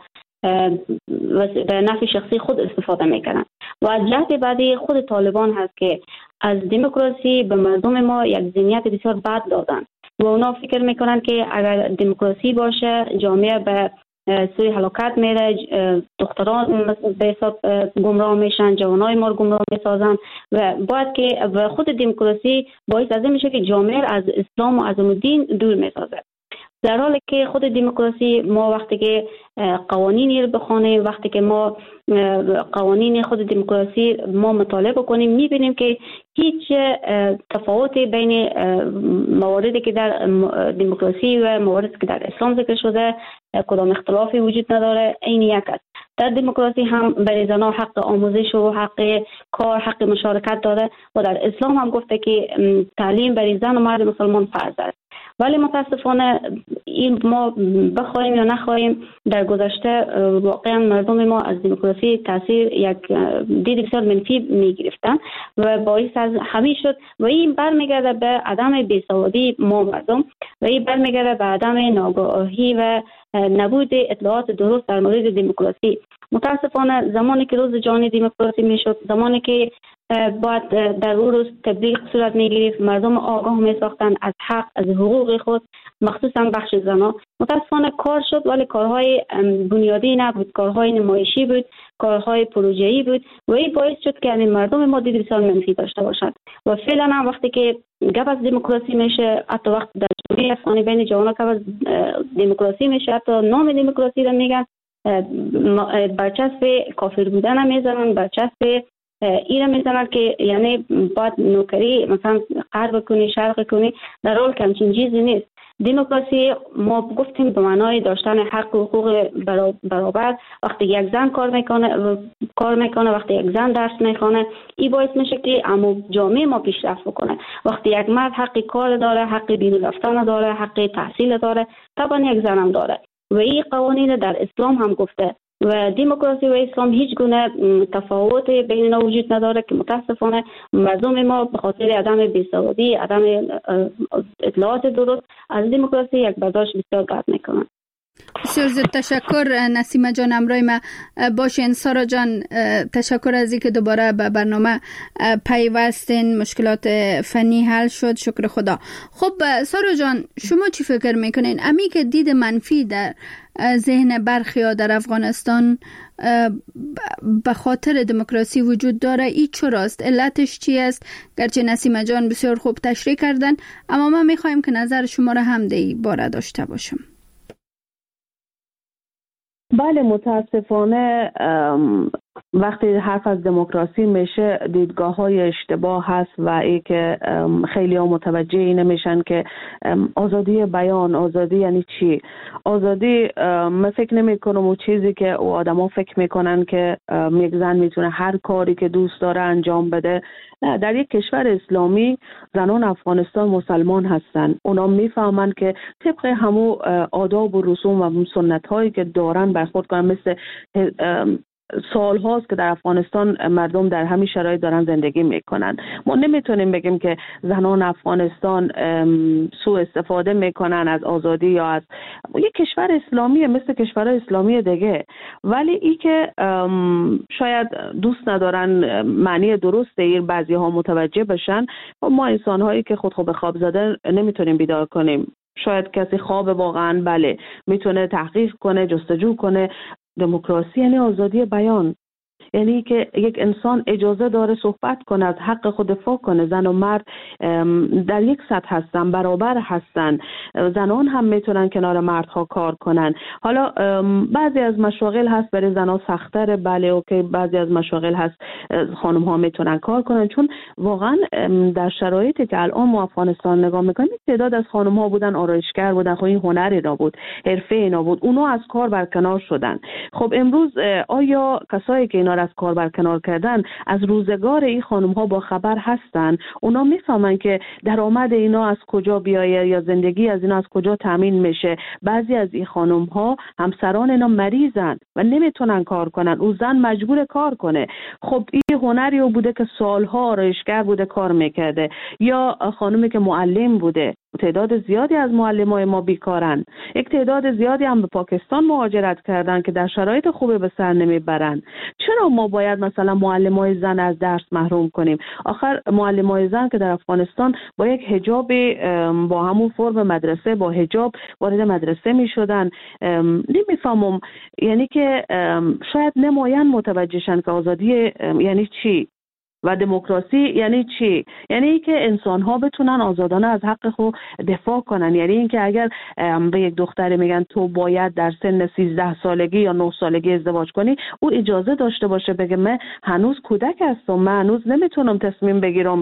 نفع شخصی خود استفاده میکنن و از جهت بعدی خود طالبان هست که از دموکراسی به مردم ما یک ذهنیت بسیار بد دادن و اونا فکر میکنن که اگر دموکراسی باشه جامعه به سوی هلاکت میره، دختران به حساب گمراه میشن، جوانای ما گمراه میسازن و باید که خود دموکراسی باعث از این میشه که جامعه از اسلام و از دین دور میسازه. در حالی که خود دموکراسی ما وقتی که قوانینی رو بخونیم، وقتی که ما قوانین خود دموکراسی ما مطالعه بکنیم، میبینیم که هیچ تفاوتی بین مواردی که در دموکراسی و مواردی که در اسلام ذکر شده کدام اختلافی وجود نداره، این یک است. در دموکراسی هم برای زنان حق آموزش و حق کار، حق مشارکت داره و در اسلام هم گفته که تعلیم برای زن و مرد مسلمان فرض است. ولی متاسفانه این ما بخوایم یا نخوایم در گذشته واقعا مردم ما از دموکراسی تاثیر یک دید بسیار منفی میگرفتن و باعث از همین شد و این برمیگرده به عدم بیسوادی ما مردم و این برمیگرده به عدم ناگاهی و نبود اطلاعات درست در مورد دموکراسی. متاسفانه زمانی که روز جهانی دموکراسی میشد، زمانی که باید در اون روز تبلیغ صورت میگرفت، مردم آگاه میساختند از حق، از حقوق خود، مخصوصا بخش زنان، متاسفانه کار شد ولی کارهای بنیادی نبود، کارهای نمایشی بود، کارهای پروژه‌ای بود و این باعث شد که همین مردم ما دید بسیار منفی داشته باشند و فعلا هم وقتی که گپ از دموکراسی میشه، حتی وقت در جامعه افغانی بین جوانان گپ از دموکراسی میشه، حتی نام دموکراسی رو میگن، برچسب کافر بودن هم میزنن، برچسب ایرا میزنن که یعنی باید نوکری مثلا غرب کنی شرق کنی، در حال که همچین چیزی نیست. دموکراسی ما گفتیم به معنای داشتن حق و حقوق برابر. وقتی یک زن کار میکنه، وقتی یک زن درس میخونه، این باعث میشه که جامعه ما پیشرفت بکنه. وقتی یک مرد حق کار داره، حق بیرون رفتن داره، حق تحصیل داره، طبعا یک زن هم داره و این قوانین در اسلام هم گفته و دموکراسی و اسلام هیچ گونه تفاوت بین اینا وجود نداره که متاسفانه مردم ما به خاطر عدم بیسوادی، عدم اطلاعات درست از دموکراسی یک برداشت بسیار بد میکنن. بسیار زیاد تشکر نسیمه جان، همراه ما باشین. سارا جان تشکر از اینکه دوباره به برنامه پیوستین، مشکلات فنی حل شد، شکر خدا. خب سارا جان، شما چی فکر میکنین؟ امی که دید منفی در ذهن برخی ها در افغانستان به خاطر دموکراسی وجود داره. ای چراست؟ علتش چی است؟ گرچه نسیم جان بسیار خوب تشریح کردن، اما ما میخوایم که نظر شما را هم در این باره داشته باشم. بله، متاسفانه وقتی حرف از دموکراسی میشه دیدگاه های اشتباه هست و ای که خیلی ها متوجه این نمیشن که آزادی بیان، آزادی یعنی چی؟ آزادی من فکر نمی کنم اون چیزی که او آدم ها فکر میکنن که یک زن میتونه هر کاری که دوست داره انجام بده. نه، در یک کشور اسلامی زنان افغانستان مسلمان هستن. اونا میفهمن که طبق همو آداب و رسوم و سنت هایی که دارن برخورد کنن. مثل سال هاست که در افغانستان مردم در همین شرایط دارن زندگی میکنن. ما نمیتونیم بگیم که زنان افغانستان سوء استفاده میکنن از آزادی یا از یک کشور اسلامی مثل کشورهای اسلامی دیگه. ولی ای که شاید دوست ندارن معنی درست دیر بعضی ها متوجه بشن، ما انسان هایی که خود به خواب زده نمیتونیم بیدار کنیم. شاید کسی خواب واقعا بله میتونه تحقیق کنه، جستجو کنه. دموکراسی یعنی آزادی بیان، یعنی که یک انسان اجازه داره صحبت کنه، از حق خود دفاع کنه. زن و مرد در یک سطح هستن، برابر هستن. زنان هم میتونن کنار مردها کار کنن. حالا بعضی از مشاغل هست برای زنان سخت‌تره، بله اوکی، بعضی از مشاغل هست خانم ها میتونن کار کنن، چون واقعا در شرایطی که الان ما افغانستان نگاه میکنیم تعداد از خانم ها بودن آرایشگر بودن، خب این هنری را بود، حرفه اینا بود، اونا از کار برکنار شدن. خب امروز آیا کسایی که اینا از کار برکنار کردن از روزگار این خانم ها با خبر هستن؟ اونا میفهمن که درآمد اینا از کجا بیایه یا زندگی از اینا از کجا تامین میشه. بعضی از این خانم ها همسران اینا مریضن و نمیتونن کار کنن، او زن مجبور کار کنه. خب این هنری بوده که سالها آرایشگر بوده کار میکرده، یا خانمی که معلم بوده. تعداد زیادی از معلمای ما بیکارن. یک تعداد زیادی هم به پاکستان مهاجرت کردن که در شرایط خوبی به سر نمیبرن. چرا ما باید مثلا معلمای زن از درس محروم کنیم؟ آخر معلمای زن که در افغانستان با یک حجاب با همون فرم مدرسه با حجاب وارد مدرسه میشدن. نمیفهمم، یعنی که شاید نمایان متوجهشن که آزادی یعنی چی و دموکراسی یعنی چی. یعنی که انسان ها بتونن آزادانه از حق خود دفاع کنن. یعنی اینکه اگر به یک دختر میگن تو باید در سن 13 سالگی یا 9 سالگی ازدواج کنی، او اجازه داشته باشه بگه من هنوز کودک هستم، من هنوز نمیتونم تصمیم بگیرم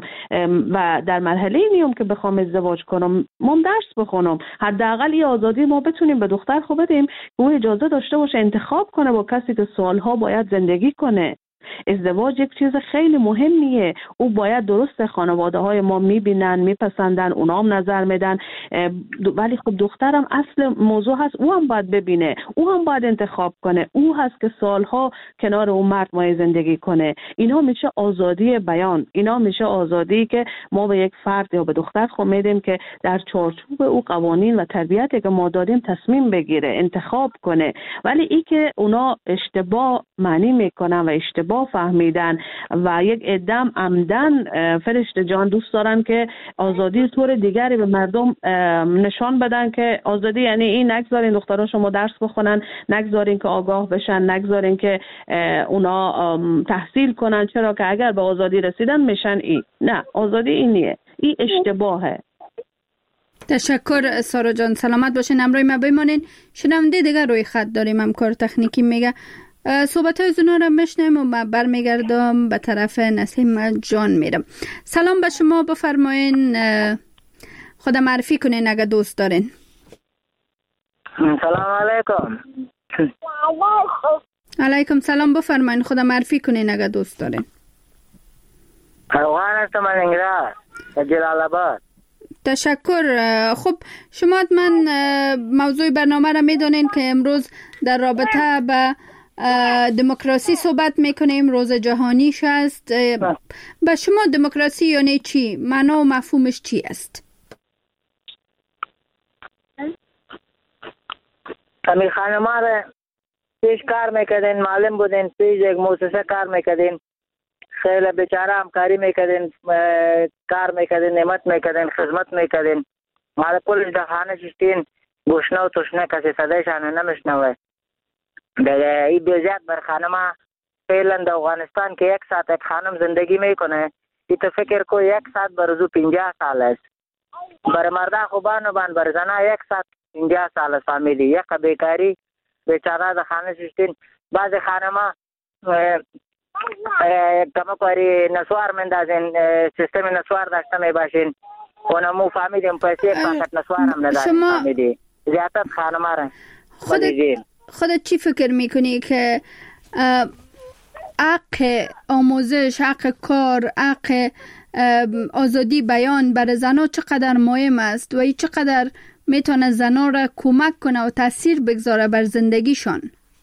و در مرحله نیم که بخوام ازدواج کنم، من درس بخونم. حداقل این آزادی ما بتونیم به دختر خود بدیم، او اجازه داشته باشه انتخاب کنه با کسی که سالها باید زندگی کنه. ازدواج یک چیز خیلی مهمیه. او باید درست خانواده های ما میبینن، میپسندن، اونا هم نظر میدن، ولی خب دخترم اصل موضوع هست، او هم باید ببینه، او هم باید انتخاب کنه. او هست که سالها کنار اون مرد مای زندگی کنه. اینا میشه آزادی بیان، اینا میشه آزادی که ما به یک فرد یا به دختر خود میدیم که در چارچوب او قوانین و تربیتی که ما دادیم تصمیم بگیره، انتخاب کنه. ولی ای که اونا اشتباه معنی میکنن و اشتباه فهمیدن و یک عدم عمدن فرشته جان دوست دارن که آزادی طور دیگری به مردم نشان بدن که آزادی یعنی این، نگذارین دختران شما درس بخونن، نگذارین که آگاه بشن، نگذارین که اونا تحصیل کنن، چرا که اگر به آزادی رسیدن میشن این. نه، آزادی این نیه، این اشتباهه. تشکر سارا جان، سلامت باشین. امروز ما بمانین. شنونده دیگر روی خط داریم، همکار تکنیکی میگه صحبت های زنا را میشنیم و من برمیگردم به طرف نسیم جان میرم. سلام به شما، بفرمایین خود معرفی کنین اگه دوست دارین. سلام علیکم. علیکم سلام، بفرمایین خود معرفی کنین اگه دوست دارین. افغان هستم از انگراز جلال آباد. تشکر. خب شما من موضوع برنامه را میدونین که امروز در رابطه به دموکراسی صحبت میکنیم، روز جهانیش است. به شما دموکراسی یعنی چی؟ معنا و مفهومش چی است؟ همین خانم ها را پیش کار میکردین، معلم بودین، پیش یک مؤسسه کار میکردین، خیلی بیچاره همکاری میکردین، کار میکردین، نعمت میکردین، خدمت میکردین. ما را پولش در خانه ششتین، گوشنه و تشنه کسی صدایشان نمیشنوه. در این بیزیت بر خانم فعلا در افغانستان که 1 ساعت یک خانم زندگی میکنه، ای تو فکر کو 1 ساعت برزو 50 سال است. بر مردا خوبان و بر زنا 1 ساعت 50 سال است. فهمیدی؟ یک بیکاری بیچاره در خانه ششتین. بعض خانما کما کاری نسوار مندازین، سیستم نسوار داشته می باشین. اونمو فهمیدیم پیسه یک پاکت نسوار هم نداریم. فهمیدی؟ زیادت خانما را خودت چی فکر میکنی که حق آموزش، حق کار، حق آزادی بیان برای زنها چقدر مهم است و این چقدر میتونه زنها را کمک کنه و تاثیر بگذاره بر زندگیشان؟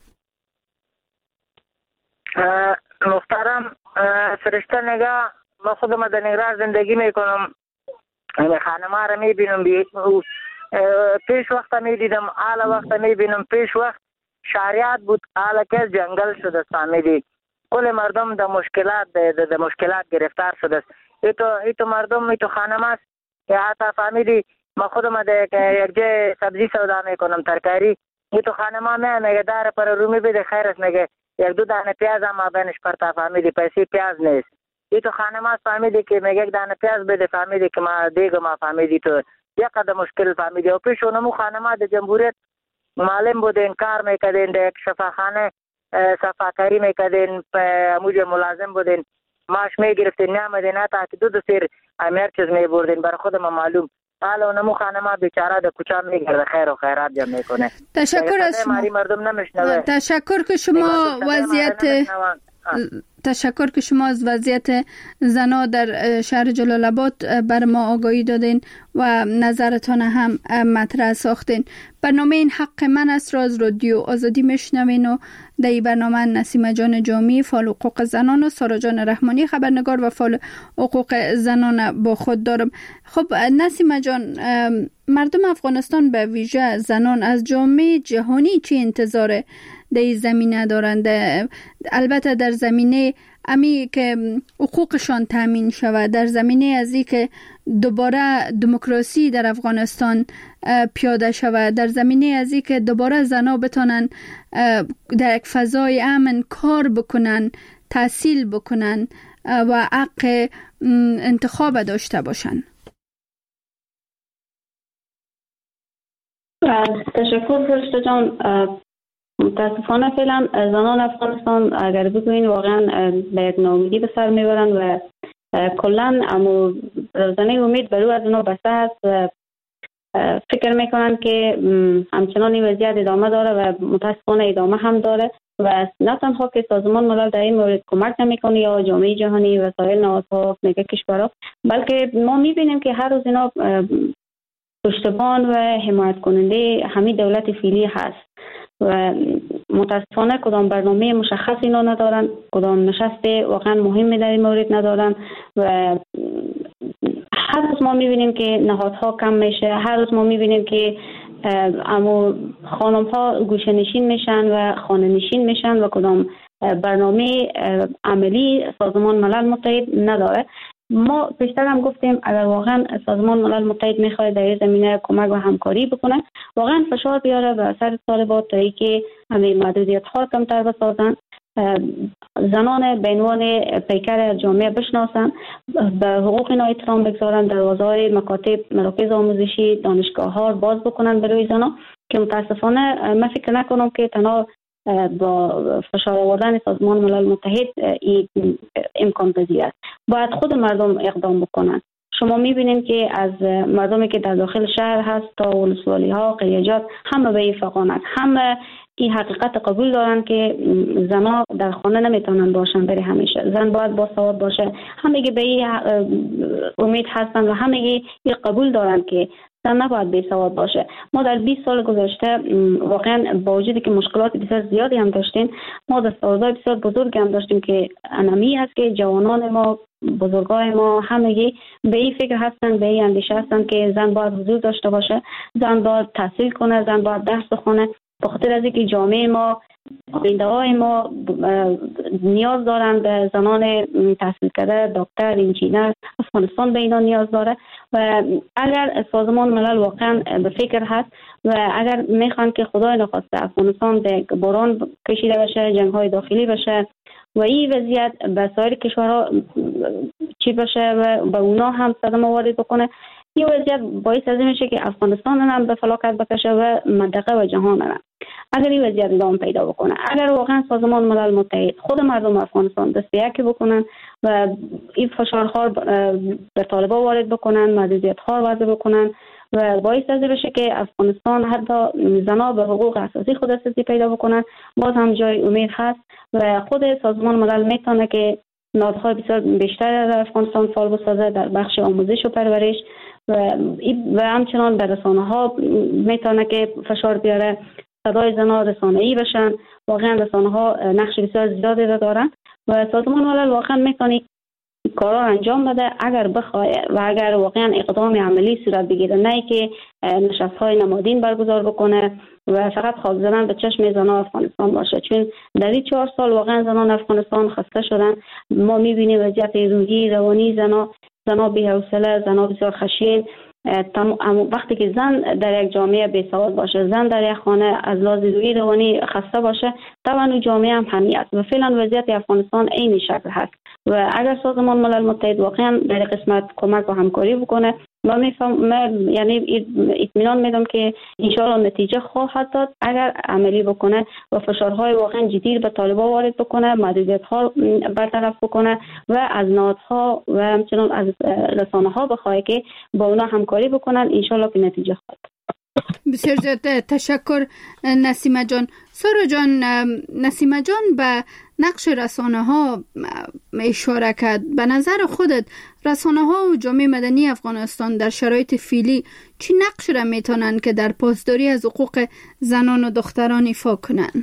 محترم فرشته نگاه، ما خودم در نگران زندگی میکنم. خانم‌ها را میبینم، پیش وقت میدیدم، حالا وقت میبینم. پیش وقت شریعت بود، حالا که جنگل شده. فهمیدی؟ کل مردم در مشکلات گرفتار شده است. ایتو مردم، ایتو خانم است که حتی فهمیدی ما خودم در یک جای سبزی سودا میکنم، ترکاری. ایتو خانم ها میگه داره پر رومی بده، خیر است. میگه 1-2 دانه پیاز هم بینش پرتا. فهمیدی؟ پیسه پیاز نیست. ایتو خانم ها فهمیدی که میگه 1 دانه پیاز بده. فهمیدی که ما دیگه ما فهمیدی تو یک قدر مشکل. فهمیدی؟ و پیش اونمو خانم ها در جمهوریت معلم بودین، کار میکردین، در یک شفاخانه صفاکاری میکردین، موجه ملازم بودین، معاش میگرفتین، نمیدین تا که 2 سیر امیر چیز میبردین. برای خود ما معلوم. حالا اونمو خانما بیچاره در کوچه میگرده، خیر و خیرات جمع میکنه. تشکر از شما. مردم نمیشنوه. تشکر که شما از وضعیت زنها در شهر جلال آباد بر ما آگاهی دادین و نظرتان هم مطرح ساختین. برنامه این حق من است را از رادیو آزادی میشنوین و در این برنامه نسیمه جان جامی فعال حقوق زنان و سارا جان رحمانی خبرنگار و فعال حقوق زنان با خود دارم. خب نسیمه جان، مردم افغانستان به ویژه زنان از جامعه جهانی چه انتظار در این زمینه دارند؟ البته در زمینه امی که حقوقشان تامین شود، در زمینه ازی که دوباره دموکراسی در افغانستان پیاده شود، در زمینه ازی که دوباره زنها بتانن در یک فضای امن کار بکنن، تحصیل بکنن و حق انتخاب داشته باشن. تشکر فرشته جان. متاسفانه فعلا زنان افغانستان اگر بگوین واقعا به یک ناامیدی به سر میبرن و کلا اما روزانه امید بر او از اونا بسته است و فکر میکنن که همچنان این وضعیت ادامه داره و متاسفانه ادامه هم داره و نه تنها که سازمان ملل در این مورد کمک نمیکنه یا جامعه جهانی و سایر نهادها میگه کشورها، بلکه ما میبینیم که هر روز اینا پشتبان و حمایت کننده همین دولت فعلی هست و متاسفانه کدام برنامه مشخص اینا ندارن، کدام نشست واقعا مهمی در این مورد ندارن و هر روز ما میبینیم که نهادها کم میشه، هر روز ما میبینیم که اما خانم ها گوشه نشین میشن و خانه نشین میشن و کدام برنامه عملی سازمان ملل متحد نداره. ما پیشتر هم گفتیم اگر واقعا سازمان ملل متحد میخواد در این زمینه کمک و همکاری بکنه، واقعا فشار بیاره به سر طالبات تا اینکه همین محدودیت ها کمتر بسازن، زنان به عنوان پیکر جامعه بشناسن، به حقوق اینا احترام بگذارن، دروازه‌های مکاتب، مراکز آموزشی، دانشگاه ها باز بکنن برای زنان که متاسفانه من فکر نکنم که تنها با فشار آوردن سازمان ملل متحد امکان پذیر است. باید خود مردم اقدام بکنن. شما میبینید که از مردمی که در داخل شهر هست تا ولسوالی ها، قریجات، همه به این فقانت، همه این حقیقت قبول دارن که زنها در خانه نمیتونن باشن برای همیشه. زن باید با سواد باشه. همه به این امید هستن و همه قبول دارن که زن نباید بی سواد باشه. ما در 20 سال گذشته واقعا با وجودی که مشکلات بسیار زیادی هم داشتیم، ما دستاوردهای بسیار بزرگی هم داشتیم که انمی است که جوانان ما، بزرگای ما همگی به این فکر هستن، به این اندیشه هستن که زن باید حضور داشته باشه، زن باید تحصیل کنه، زن باید درس بخونه بخاطر از اینکه جامعه ما، آینده‌های ما نیاز دارن به زنان تحصیل کرده، دکتر، انجینر. افغانستان به اینا نیاز داره و اگر سازمان ملل واقعا به فکر هست و اگر میخوان که خدای نخواسته افغانستان به بحران کشیده بشه، جنگ‌های داخلی بشه و این وضعیت به سایر کشورها چی بشه و به اونا هم صدمه وارد بکنه، این وضعیت باعث از این میشه که افغانستان هم به فلاکت بکشه و منطقه و جهان هم. اگر این وضعیت ادامه پیدا بکنه، اگر واقعا سازمان ملل متحد خود مردم افغانستان دست به یکی بکنن و این فشارها به طالبان وارد بکنن، محدودیت‌ها وضع بکنن و باعث از این بشه که افغانستان حتی زنان به حقوق اساسی خود دسترسی پیدا بکنن، باز هم جای امید هست و خود سازمان ملل میتونه که نهادهای بسیار بیشتر در افغانستان فعال بسازه در بخش آموزش و پرورش و همچنان به رسانه‌ها میتونه که فشار بیاره، صدای زنان رسانه‌ای بشن. واقعا رسانه‌ها نقش بسیار زیادی دارن و سازمان ملل واقعا میتونه کارا انجام بده اگر بخواد و اگر واقعا اقدام عملی صورت بگیره، نه که نشست‌های نمادین برگزار بکنه و فقط خاک زدن به چشم زنان افغانستان باشه. چون در این 4 سال واقعا زنان افغانستان خسته شدن. ما می‌بینیم وضعیت روحی روانی زنان بی‌حوصله، زنان بسیار خشن. وقتی که زن در یک جامعه بی‌سواد باشه، زن در یک خانه از لحاظ روحی روانی خسته باشه، طبعا اون جامعه هم همیت و فعلا وضعیت افغانستان این شکل هست و اگر سازمان ملل متحد واقعا در قسمت کمک و همکاری بکنه، من یعنی اطمینان میدم که انشاءالله نتیجه خواهد داد اگر عملی بکنه و فشارهای واقعا جدی به طالبان وارد بکنه، محدودیت‌ها برطرف بکنه و از نهادها و همچنان از رسانه‌ها بخواد که با اونا همکاری بکنن، انشاءالله که نتیجه خواهد. بسیار زیاد تشکر نسیمه جان. سارا جان، نسیمه جان به نقش رسانه ها اشاره کرد. به نظر خودت رسانه ها و جامعه مدنی افغانستان در شرایط فعلی چی نقش را میتونن که در پاسداری از حقوق زنان و دختران ایفا کنن؟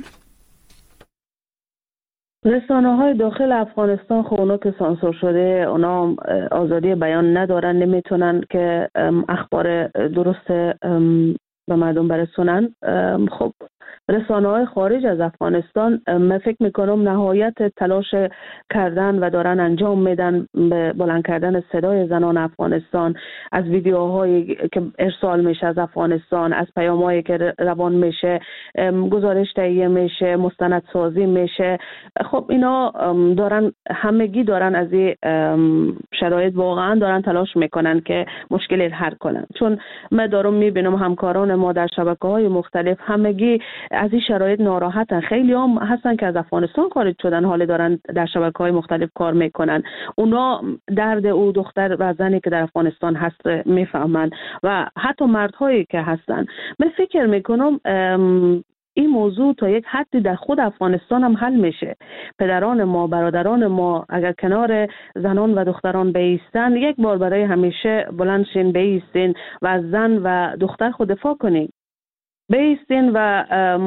رسانه های داخل افغانستان خب اونا که سانسور شده، اونا آزادی بیان ندارن، نمیتونن که اخبار درست به مردم برسونن. خب رسانه های خارج از افغانستان من فکر میکنم نهایت تلاش کردن و دارن انجام میدن به بلند کردن صدای زنان افغانستان، از ویدیوهایی که ارسال میشه از افغانستان، از پیامایی که روان میشه، گزارش تهیه میشه، مستندسازی میشه. خب اینا دارن همگی دارن از این شرایط واقعا دارن تلاش میکنن که مشکل حل کنن. چون من دارم میبینم همکاران ما در شبکه‌های مختلف همگی از این شرایط ناراحتن. خیلی هم هستن که از افغانستان خارج شدن، حالا دارن در شبکه‌های مختلف کار میکنن. اونا درد او دختر و زنی که در افغانستان هست میفهمن و حتی مردهایی که هستن. من فکر میکنم این موضوع تا یک حدی در خود افغانستان هم حل میشه. پدران ما، برادران ما اگر کنار زنان و دختران بایستن، یک بار برای همیشه بلند شین بایستین و از زن و دختر خود دفاع کنین، بایستین و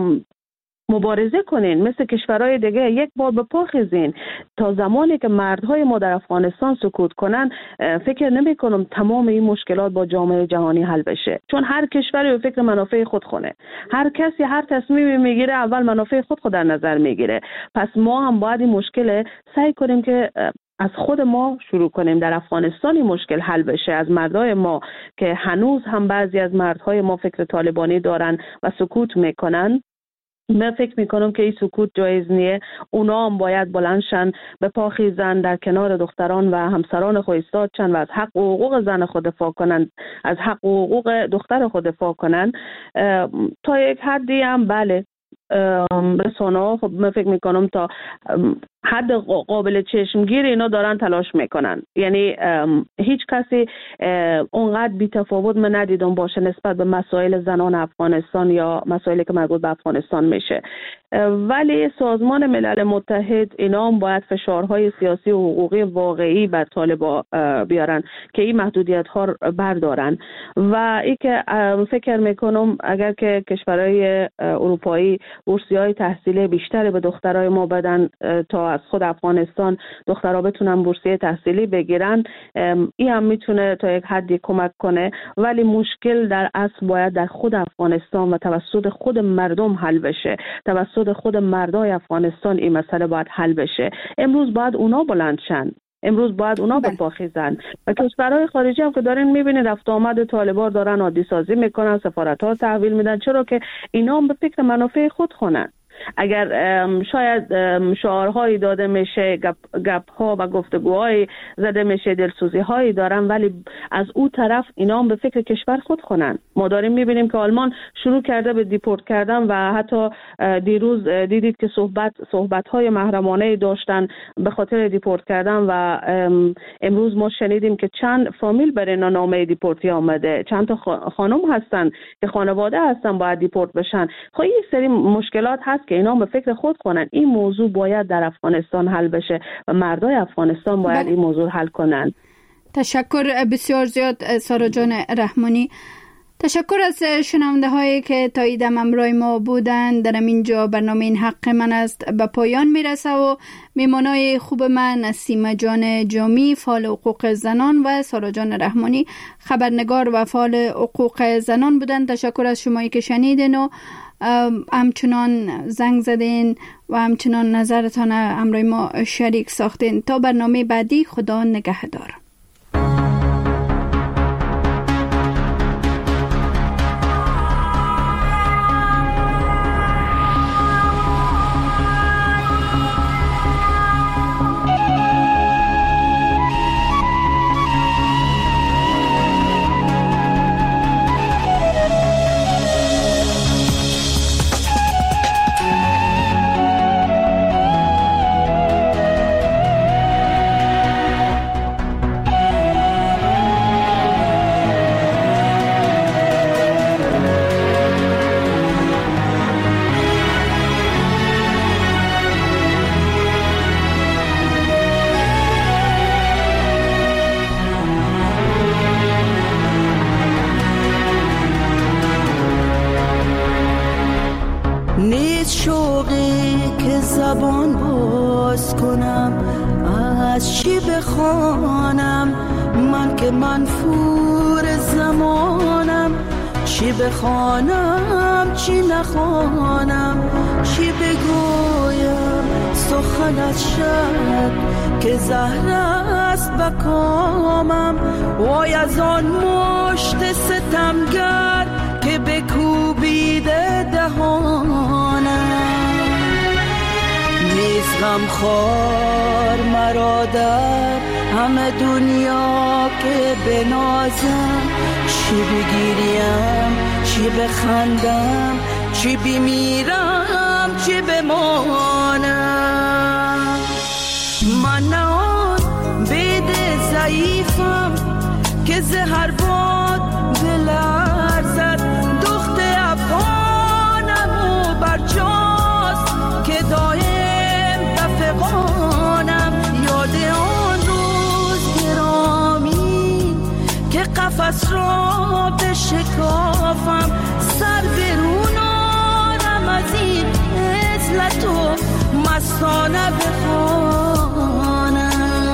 مبارزه کنین مثل کشورهای دیگه، یک بار به پا خیزین. تا زمانی که مردهای ما در افغانستان سکوت کنن، فکر نمی کنم تمام این مشکلات با جامعه جهانی حل بشه. چون هر کشوری به فکر منافع خود خونه، هر کسی هر تصمیمی میگیره اول منافع خود در نظر میگیره. پس ما هم باید این مشکل سعی کنیم که از خود ما شروع کنیم در افغانستان این مشکل حل بشه. از مردای ما که هنوز هم بعضی از مردهای ما فکر طالبانی دارن و سکوت میکنن، من فکر میکنم که این سکوت جایز نیه. اونا هم باید بلندشن به پا خیزن، در کنار دختران و همسران خود ایستاد چند و از حق و حقوق زن خود دفاع کنن، از حق و حقوق دختر خود دفاع کنن. تا یک حدی هم بله رسانه ها خب من فکر میکنم تا حد قابل چشمگیر اینا دارن تلاش میکنن. یعنی هیچ کسی اونقدر بی تفاوت من ندیدم باشه نسبت به مسائل زنان افغانستان یا مسائلی که مربوط به افغانستان میشه. ولی سازمان ملل متحد اینا هم باید فشارهای سیاسی و حقوقی واقعی بر طالبان بیارن که این محدودیت ها بردارن. و ای که فکر میکنم اگر که کشورهای اروپایی بورسیه‌های تحصیلی بیشتری به دخترای ما بدن تا از خود افغانستان دخترها بتونن بورسیه تحصیلی بگیرن، این هم میتونه تا یک حدی کمک کنه، ولی مشکل در اصل باید در خود افغانستان و توسط خود مردم حل بشه. توسط خود مردای افغانستان این مسئله باید حل بشه. امروز باید اونا بلند شن، امروز باید اونا بپاخیزن. و کشورهای خارجی هم که دارین میبینید رفت آمد طالبان دارن عادی سازی میکنن، سفارت‌ها تحویل میدن، چرا که اینا هم به فکر منافع خود خونن. اگر شاید شعارهایی داده میشه، گپ‌ها و گفتگوهای زده میشه، دلسوزی‌هایی دارن، ولی از او طرف اینا هم به فکر کشور خود خونن. ما داریم میبینیم که آلمان شروع کرده به دیپورت کردن و حتی دیروز دیدید که صحبت‌های محرمانه داشتن به خاطر دیپورت کردن و امروز ما شنیدیم که چند فامیل برای اینا نامه دیپورتی آمده، چند تا خانم هستن که خانواده هستن باید دیپورت بشن. خب این سری مشکلات هست که اینا به فکر خود کنن. این موضوع باید در افغانستان حل بشه و مردای افغانستان باید این موضوع حل کنن. تشکر بسیار زیاد سارا جان رحمانی. تشکر از شنونده هایی که تا ایدم همراه ما بودند. در اینجا برنامه این حق من است به پایان میرسه و میمانای خوب من نسیم جان جامی فعال حقوق زنان و سارا جان رحمانی خبرنگار و فعال حقوق زنان بودند. تشکر از شمایی که شنیدین و همچنان زنگ زدین و همچنان نظرتان همراه ما شریک ساختین. تا برنامه بعدی، خدا نگهدار. زبان باز کنم از چی بخوانم، من که منفور زمانم. چی بخوانم چی نخوانم، چی بگویم سخن از شب که زهر است به کامم. وای از آن مشت ستمگر که بکوبیده دهانم. نیز غمخوار مرا در همه دنیا که بنازم. چی بگیریم چی بخندم، چی بمیرم چی بمانم. من نه آن بید ضعیفم که زهر باد بلرزد. دخت افغانم و برجاست که دایم بفغانم. یاد آن روز گرامی که قفس را بشکافم. سر برونارم از این عزلت و مستانه بخوانم.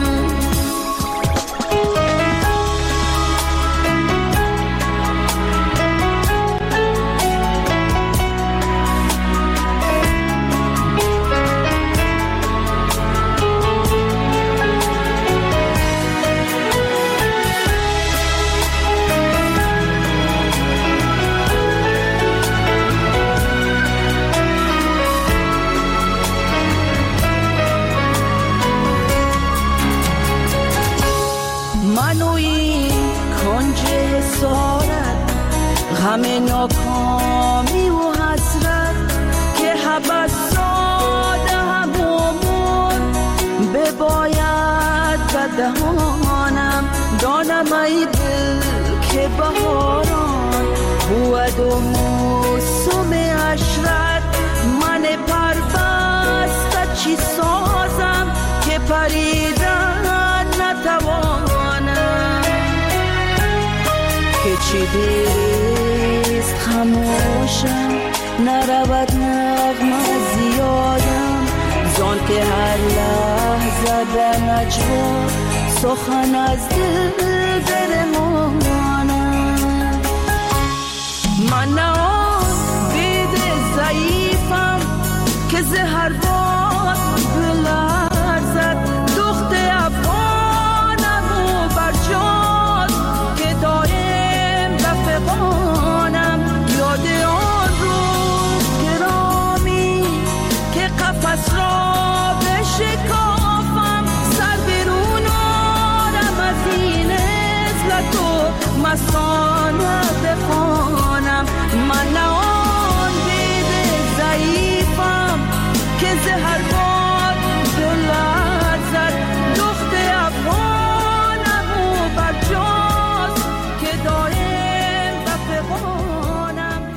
همه ناکامی و حسرت که حبس ساده همون بباید بدهانم. دانم ای دل که بهاران بود و موسم عشرت. من پربسته چی سازم که پریدن نتوانم. که چی دیست خموشم نرود نغمه زیادم. زان که هر لحظه به نجوا سخن از دل برمانم. من بید ضعیفم که زهر باد بلند